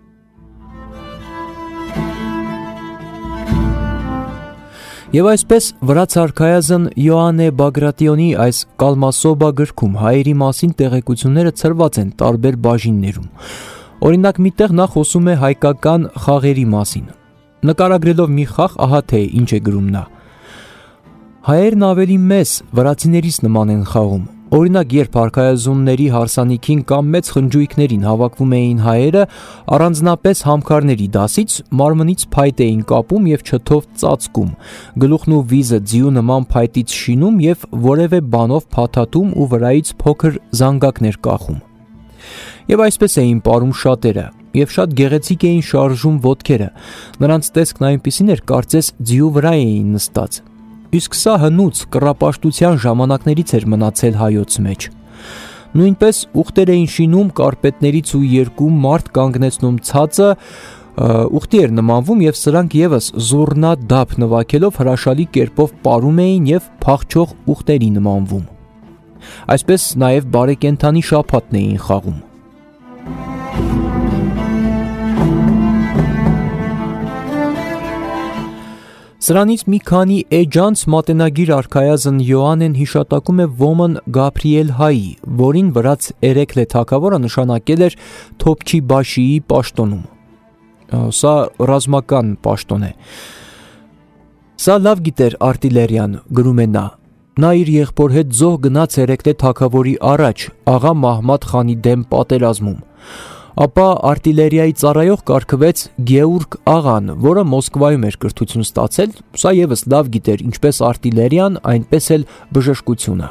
Speaker 5: Եվ այսպես վրաց արքայազն Յոաննե Բագրատիոնի այս Կալմասոբա գրքում հայերի մասին տեղեկությունները ցրված են տարբեր բաժիններում։ Օրինակ միտեղ նա խոսում է հայկական խաղերի մասին։ Նկարագրելով մի խաղ, ահա թե ինչ է գրում նա. Հայերն ավելի մեծ վրացիներից նման են խաղում։ Օրինակ, երբ արքայազունների հարսանիքին կամ մեծ խնջույքներին հավաքվում էին հայերը, առանձնապես համքարների դասից մարմնից փայտ էին կապում եւ չթով ծածկում, գլուխն ու վիզը ձիու նման փայտից շինում եւ որևէ բանով փաթաթում ու վրայից փոքր զանգակներ կախում։ Եվ այսպես էին ապրում շատերը, եւ շատ գեղեցիկ էին շարժում ոտքերը։ Նրանց տեսքն այնպիսին էր, կարծես ձիու վրա էին նստած։ Իսկ սա հնուց կռապաշտության ժամանակներից էր մնացել հայոց մեջ։ Նույնպես ուխտեր էին շինում կարպետներից ու երկու մարդ կանգնեցնում ցածը, ուխտի էր նմանվում եւ սրանք եւս զուռնա դափ նվագելով հրաշալի կերպով պարում էին եւ փախչող ուխտերի նմանվում։ Այսպես նաեւ բարեկենդանի շաբաթն էին խաղում։ Սրանից մի քանի էջ անց մատենագիր արքայազն Յոաննեն հիշատակում է ոմն Գաբրիել Հայի, որին վրաց Էրեկլե թագավորը նշանակել էր Թոփչի Բաշիի պաշտոնում։ Սա ռազմական պաշտոն է։ Սա լավ գիտեր արտիլերիան, գրում է նա։ Նա իր եղբոր հետ զոհ գնաց Էրեկլե թագավորի առաջ, աղա Մահմադ խանի դեմ պատերազմում։ Ապա արտիլերիայի ծառայող կարգվեց Գեորգ աղան, որը Մոսկվայում էր կրթություն ստացել, սա եւս լավ գիտեր ինչպես արտիլերիան, այնպես էլ բժշկությունը։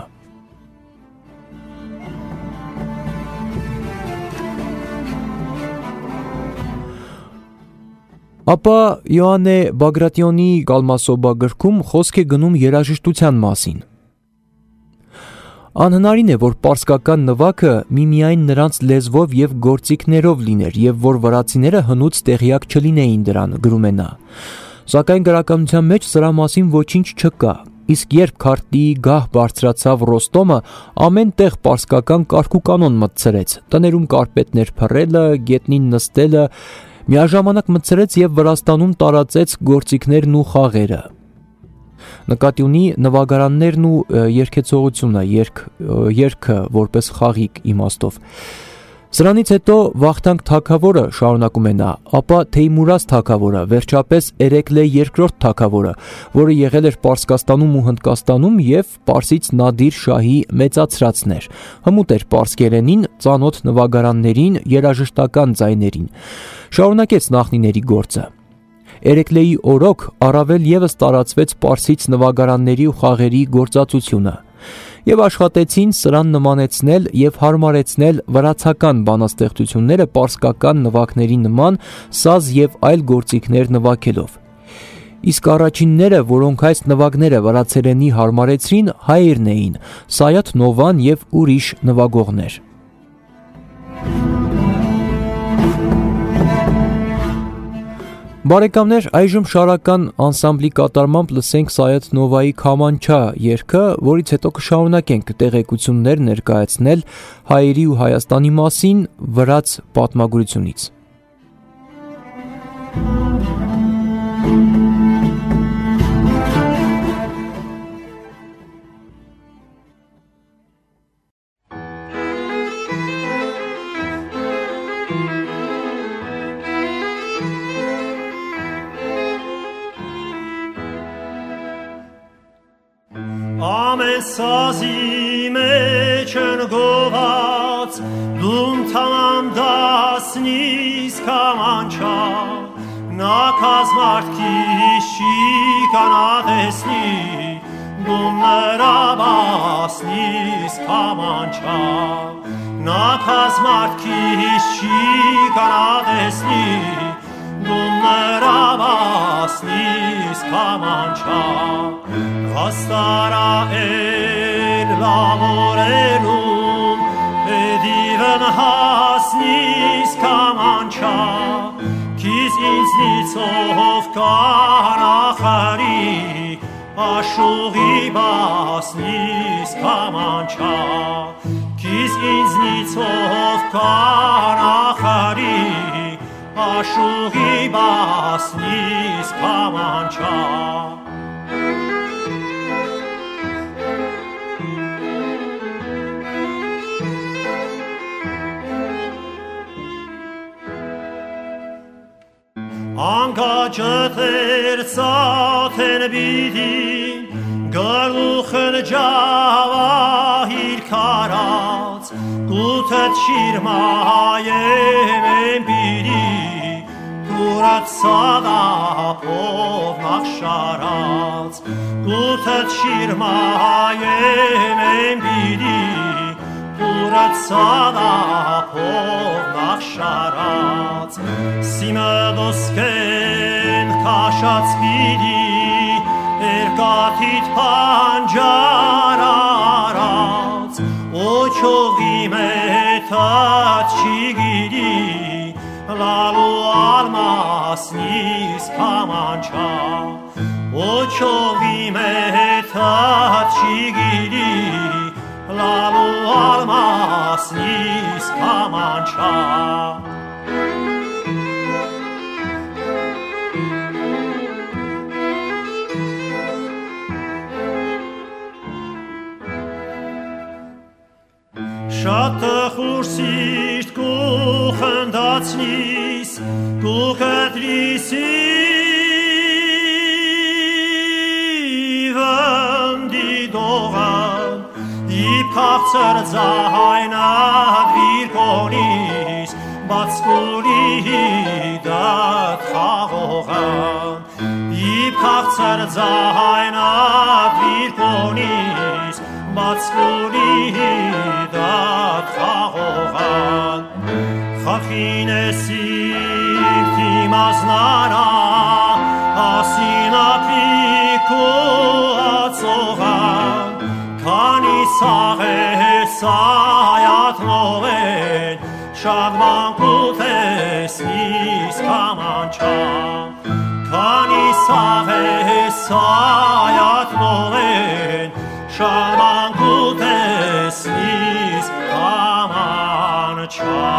Speaker 5: Ապա Յոաննե Բագրատիոնի Կալմասոբա գրքում խոսք է գնում երաժշտության մասին։ Անհնարին է, որ պարսկական նվագը միմիայն նրանց լեզվով եւ գործիքներով լիներ եւ որ վրացիները հնուց տեղյակ չլինեին դրան, գրում է նա։ Սակայն գրականության մեջ սրա մասին ոչինչ չկա։ Իսկ երբ քարտի գահ բարձրացավ Ռոստոմը, ամեն տեղ պարսկական կարգուկանոն մտցրեց. տներում կարպետներ փռելը, գետնին նստելը, միաժամանակ մտցրեց եւ Վրաստանում տարածեց գործիքներն ու խաղերը։ Նկատի ունի նվագարաններն ու երգեցողությունը, երգ, երգը որպես խաղիկ իմաստով։ Սրանից հետո Վախթանգ թագավորը, շարունակում է նա, ապա Թեյմուրազ թագավորը, վերջապես Էրեկլե երկրորդ թագավորը, որը եղել էր Պարսկաստանում ու Հնդկաստանում եւ Պարսից Նադիր շահի մեծացրածն էր, հմուտ էր պարսկերենին, ծանոթ նվագարաններին, երաժշտական ձայներին։ Շարունակեց նախնիների գործը։ Էրեկլեի օրոք առավել եւս տարածվեց պարսից նվագարանների ու խաղերի գործածությունը եւ աշխատեցին սրան նմանեցնել եւ հարմարեցնել վրացական բանաստեղծությունները պարսկական նվագների նման սազ եւ այլ գործիքներ նվագելով։ Իսկ առաջինները, որոնք այս նվագները վրացերենի հարմարեցրին, հայերն էին՝ Սայաթ Նովան եւ ուրիշ նվագողներ։ Բարեկամներ, այժմ շարական անսամբլի կատարմամբ լսենք Սայաթ Նովայի Քամանչա երգը, որից հետո կշարունակենք տեղեկություններ ներկայացնել հայերի ու Հայաստանի մասին վրաց պատմագրությունից։
Speaker 6: Ամեն սազի մեջ են գոված դում թամամ դասնիս կամանչա նա կազմարտքի կանադեսնի դում նրա բասնիս կամանչա նա կազմարտքի կանադեսնի դում նրա բասնիս կամանչա Աստարա էլ լամորելում Էդիվն հասնիս կամանչա Քիզ ինձնիցով կանախարի Աշուղի բասնիս կամանչա Քիզ ինձնիցով կանախարի Աշուղի բասնիս կամանչա Անկաճտեր ծաթեն բիդին, գլուխն ջավահիր կարած, կութըտ շիրմայեմ եմ բիդի, կուրըտ սադապով նախշարած, կութըտ շիրմայեմ եմ բիդի, կուրըտ սադապով նախշարած, Սիմը դոսկեն կաշած պիդի, երկաթիտ պանջար արած, ոչողի մետատ չիգիդի, լալու ալմասնիս կամանչա, ոչողի մետատ չիգիդի, լալու ալմասնիս կամանչա, Շատ խուրսիշտ կուխնդացնիս, կուկտրիսի վնդի դողան, իպ կաղցր ձայնատ վիրկոնիս, բացկուրի դատ խաղողան, իպ կաղցր ձայնատ վիրկոնիս, բացկուրի դատ խաղողան խախին է սիրտի մազնարա ասինապիկու ածողան քանի սաղ է սայաթնով են շատ մանկուտ տեսնիս կամանչա քանի սաղ է սայաթնով են շատ մանկուց ես իս կաման չա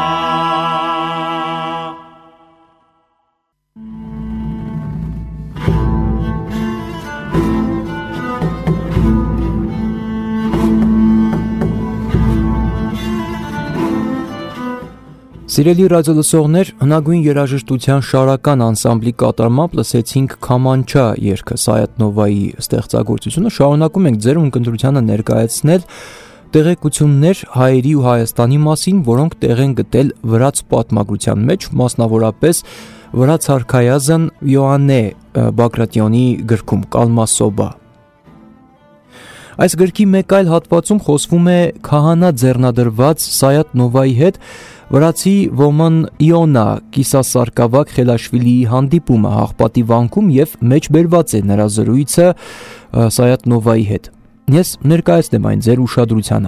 Speaker 5: Սիրելի ռադիոլսողներ, հնագույն երաժշտության շարական անսամբլի կատարմամբ լսեցինք Քամանչա երգը Սայաթ Նովայի ստեղծագործությունը, շարունակում ենք ձեր ունկնդրությանը ներկայացնել տեղեկություններ հայերի ու Հայաստանի մասին, որոնք տեղ են գտել վրաց պատմագրության մեջ, մասնավորապես վրաց արքայազն Յոաննե Բագրատյոնի գրքում Կալմասոբա։ Այս գրքի մեկ այլ հատվածում խոսվում է քահանա ձեռնադրված Սայաթ Նովայի հետ վրացի ոմն Իոնա Կիսասարկավակ Խելաշվիլիի հանդիպումը Հաղպատի վանքում եւ մեջբերված է նրա զրույցը Սայաթ Նովայի հետ։ Ես ներկայացնեմ այն ձեր ուշադրությանը։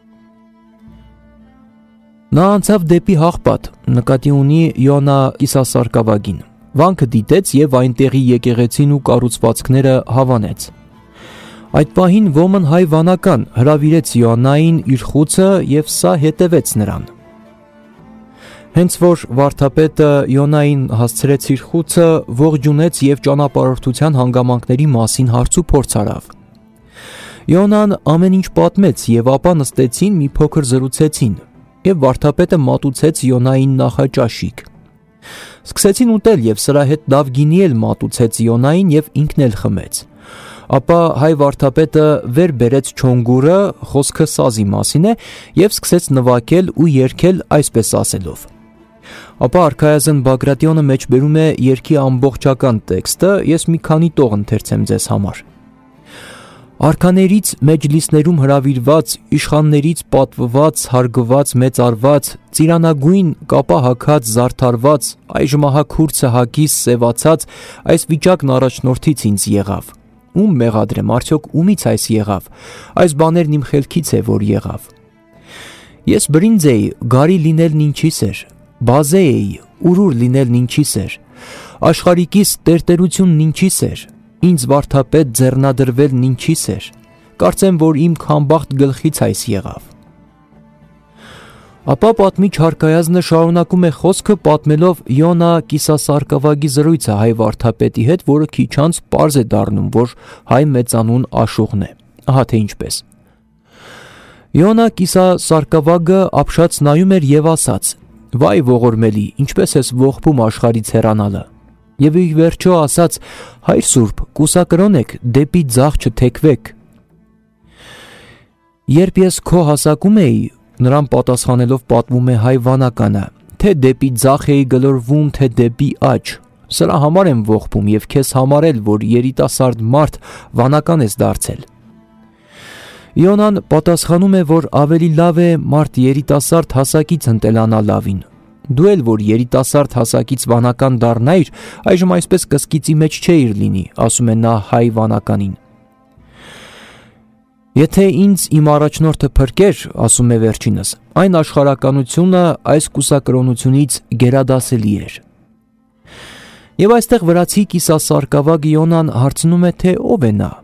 Speaker 5: Նա անցավ դեպի Հաղպատ, նկատի ունի Իոնա Կիսասարկավագին։ Վանքը դիտեց եւ այնտեղի եկեղեցին ու կառուցվածքները հավանեց։ Այդ պահին ոմն հայ վանական հրավիրեց Իոնային իր խուցը եւ սա հետևեց նրան։ Հենց որ վարդապետը Իոնային հասցրեց իր խուցը, ողջունեց եւ ճանապարհորդության հանգամանքների մասին հարց ու փորձ արավ։ Իոնան ամեն ինչ պատմեց եւ ապա նստեցին մի փոքր զրուցեցին եւ վարդապետը մատուցեց Իոնային նախաճաշիկ։ Սկսեցին ուտել եւ սրա հետ լավ գինի էլ մատուցեց Իոնային եւ ինքն էլ խմեց։ Ապա հայ վարդապետը վեր բերեց չոնգուրը, խոսքը սազի մասին է, եւ սկսեց նվագել ու երգել այսպես ասելով։ Ապա արքայազն Բագրատյոնը մեջբերում է երգի ամբողջական տեքստը, ես մի քանի տող ընթերցեմ ձեզ համար։ Արքաներից մեջլիսներում հրավիրված, իշխաններից պատվված, հարգված, մեծարված, ծիրանագույն, կապահակած, զարդարված, այժմ ահա քուրձը հագիս սևացած, այս վիճակն առաջնորդից ինձ եղավ։ Ում մեղադրեմ, արդյոք ումից այս եղավ, այս բաներն իմ խելքից է, որ եղավ։ Ես բրինձ էի, գարի լինելն ինչիս էր, բազե էի, ուրուր լինելն ինչիս էր, աշխարհիկիս տերտերությունն ինչիս էր, ինձ վարդապետ ձեռնադրվելն ինչիս էր, կարծեմ, որ իմ քամբախտ գլխից այս եղավ։ Ապա պատմիչ հարկայազնը շարունակում է խոսքը պատմելով Իոնա Կիսասարկավագի զրույցը հայ վարդապետի հետ, որը քիչ անց պարզ է դառնում, որ հայ մեծանուն աշուղն է։ Ահա թե ինչպես։ Իոնա Կիսասարկավագը ապշած նայում էր եւ ասաց. «Վայ ողորմելի, ինչպես ես ողբում աշխարհից հեռանալը»։ Եվ ի վերջո ասաց. «Հայր Սուրբ, կուսակրոն եք, դեպի ձախ չթեքվեք»։ Երբ ես քո հասակում էի, նրան պատասխանելով պատմում է հայ վանականը, թե դեպի ձախ էի գլորվում, թե դեպի աջ։ Սրա համար եմ ողբում եւ քեզ համար էլ, որ երիտասարդ մարդ վանական ես դարձել։ Իոնան պատասխանում է, որ ավելի լավ է մարդ երիտասարդ հասակից ընտելանա լավին։ Դու էլ որ երիտասարդ հասակից վանական դառնայիր, այժմ այսպես կսկիծի մեջ չէիր լինի, ասում է նա հայ վանականին։ Եթե ինձ իմ առաջնորդը փրկեր, ասում է վերջինս, այն աշխարհականությունը այս կուսակրոնությունից գերադասելի էր։ Եվ այստեղ վրացի Կիսասարկավագ Իոնան հարցնում է, թե ով է նա։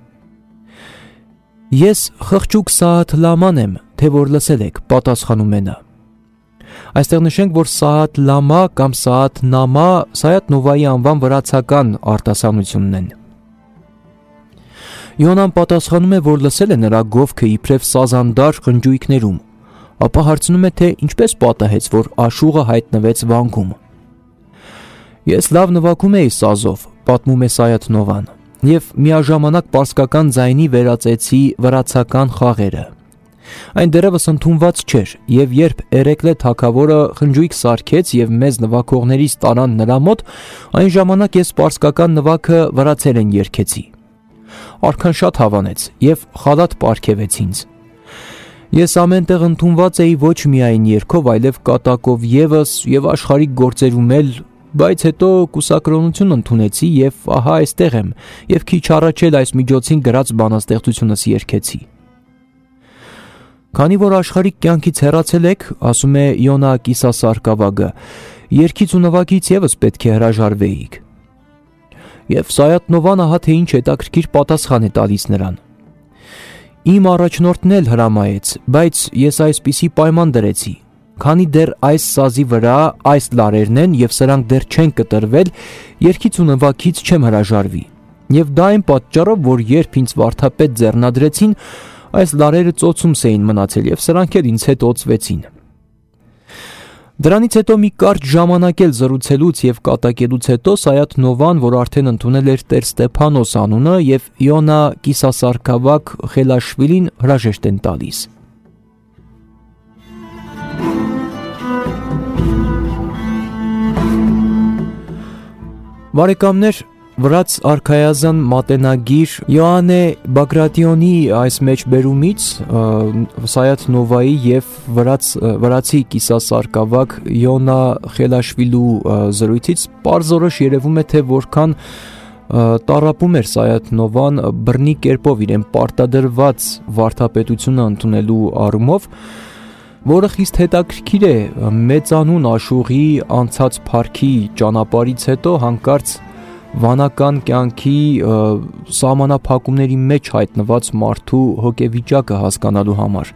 Speaker 5: Ես խղճուկ Սաաթ Լաման եմ, թե որ լսել եք, պատասխանում է նա։ Այստեղ նշենք, որ Սաաթ Լամա կամ Սաաթ Նամա Սայաթ Նովայի անվան վրացական արտասանությունն են։ Իոնան պատասխանում է, որ լսել է նրա գովքը իբրև սազանդար խնջույքներում, ապա հարցնում է, թե ինչպես պատահեց, որ աշուղը հայտնվեց վանքում։ Ես լավ նվագում էի սազով, պատմում է Սայաթ Նովան, եւ միաժամանակ պարսկական ձայնի վերածեցի վրացական խաղերը։ Այն դեռևս ընդունված չէր, եւ երբ Էրեկլե թագավորը խնջույք սարքեց եւ մեզ նվագողներից տարան նրա մոտ, այն ժամանակ ես պարսկական նվագը վրացերեն երգեցի։ Արքան շատ հավանեց եւ խալաթ պարգևեց ինձ։ Ես ամենտեղ ընդունված էի ոչ միայն երգով, այլև կատակով եւս եւ աշխարհիկ գործերում էլ, բայց հետո կուսակրոնություն ընդունեցի եւ ահա այստեղ եմ եւ քիչ առաջ էլ այս միջոցին գրած բանաստեղծությունս երգեցի։ Քանի որ աշխարհիկ կյանքից հեռացել եք, ասում է Իոնա Կիսասարկավագը, երգից ու նվագից եւս պետք է հրաժարվեիք։ Եվ Սայաթ Նովան ահա թե ինչ հետաքրքիր պատասխան է տալիս նրան։ Իմ առաջնորդն էլ հրամայեց, բայց ես այսպիսի պայման դրեցի. քանի դեռ այս սազի վրա այս լարերն են եւ սրանք դեռ չեն կտրվել, երգից ու նվագից չեմ հրաժարվի։ Եվ դա այն պատճառով, որ երբ ինձ վարդապետ ձեռնադրեցին, այս լարերը ծոցումս էին մնացել եւ սրանք էլ ինձ հետ օծվեցին։ Դրանից հետո մի կարճ ժամանակ էլ զրուցելուց եւ կատակելուց հետո Սայաթ Նովան, որ արդեն ընդունել էր Տեր Ստեփանոս անունը, եւ Իոնա Կիսասարքավակ Խելաշվիլին հրաժեշտ են տալիս։ Բարեկամներ, վրաց արքայազան մատենագիր Յոհանե Բագրատիոնի այս մեջբերումից Սայաթ Նովայի եւ վրաց վրացի կիսասարկավակ Իոնա Խելաշվիլու զրույցից պարզորոշ երևում է, թե որքան տառապում էր Սայաթ Նովան բռնի կերպով իրեն պարտադրված վարդապետությունը ընդունելու առումով, որը խիստ հետաքրքիր է մեծանուն աշուղի անցած փառքի ճանապարհից հետո հանկարծ վանական կյանքի սահմանափակումների մեջ հայտնված մարդու հոգեվիճակը հասկանալու համար։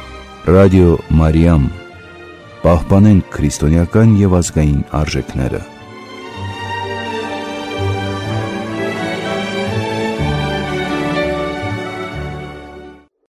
Speaker 1: Ռադիո Մարիամ, պահպանենք քրիստոնեական եւ ազգային արժեքները։